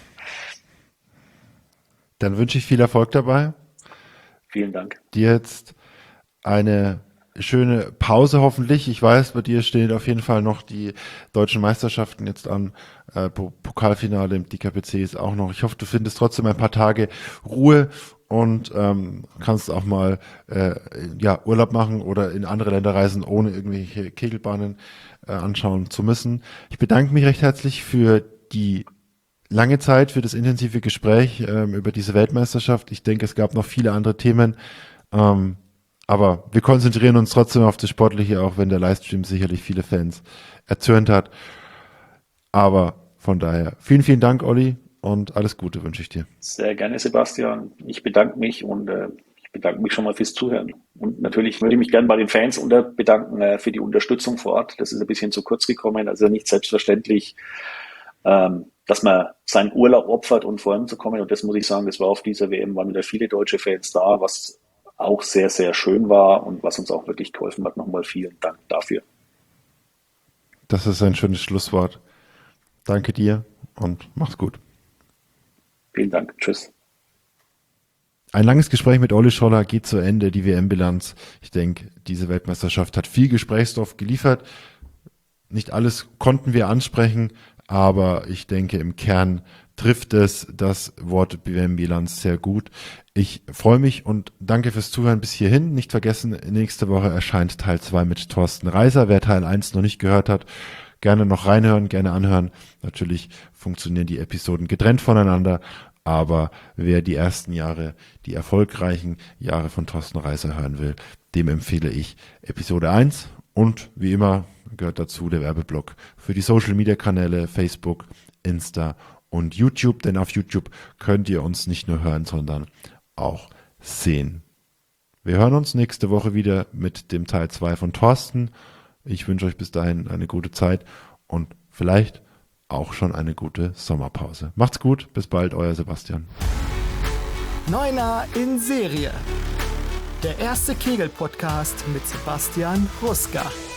Dann wünsche ich viel Erfolg dabei. Vielen Dank. Dir jetzt eine schöne Pause hoffentlich. Ich weiß, bei dir stehen auf jeden Fall noch die deutschen Meisterschaften jetzt an. Äh, Pokalfinale im D K P C ist auch noch. Ich hoffe, du findest trotzdem ein paar Tage Ruhe und ähm, kannst auch mal äh, ja, Urlaub machen oder in andere Länder reisen, ohne irgendwelche Kegelbahnen äh, anschauen zu müssen. Ich bedanke mich recht herzlich für die lange Zeit, für das intensive Gespräch ähm, über diese Weltmeisterschaft. Ich denke, es gab noch viele andere Themen, ähm, aber wir konzentrieren uns trotzdem auf das Sportliche, auch wenn der Livestream sicherlich viele Fans erzürnt hat. Aber von daher, vielen, vielen Dank, Olli. Und alles Gute wünsche ich dir. Sehr gerne, Sebastian. Ich bedanke mich und äh, ich bedanke mich schon mal fürs Zuhören. Und natürlich würde ich mich gerne bei den Fans unter bedanken äh, für die Unterstützung vor Ort. Das ist ein bisschen zu kurz gekommen. Also nicht selbstverständlich, ähm, dass man seinen Urlaub opfert, um voranzukommen. Und das muss ich sagen, das war auf dieser W M, waren wieder viele deutsche Fans da, was auch sehr, sehr schön war und was uns auch wirklich geholfen hat. Nochmal vielen Dank dafür. Das ist ein schönes Schlusswort. Danke dir und mach's gut. Vielen Dank. Tschüss. Ein langes Gespräch mit Olli Scholler geht zu Ende, die W M-Bilanz. Ich denke, diese Weltmeisterschaft hat viel Gesprächsstoff geliefert. Nicht alles konnten wir ansprechen, aber ich denke, im Kern trifft es das Wort W M-Bilanz sehr gut. Ich freue mich und danke fürs Zuhören bis hierhin. Nicht vergessen, nächste Woche erscheint Teil zwei mit Thorsten Reiser. Wer Teil eins noch nicht gehört hat, gerne noch reinhören, gerne anhören. Natürlich funktionieren die Episoden getrennt voneinander, aber wer die ersten Jahre, die erfolgreichen Jahre von Thorsten Reiser hören will, dem empfehle ich Episode eins und wie immer gehört dazu der Werbeblock für die Social-Media-Kanäle Facebook, Insta und YouTube, denn auf YouTube könnt ihr uns nicht nur hören, sondern auch sehen. Wir hören uns nächste Woche wieder mit dem Teil zwei von Thorsten. Ich wünsche euch bis dahin eine gute Zeit und vielleicht auch schon eine gute Sommerpause. Macht's gut, bis bald, euer Sebastian. Neuner in Serie. Der erste Kegel-Podcast mit Sebastian Ruska.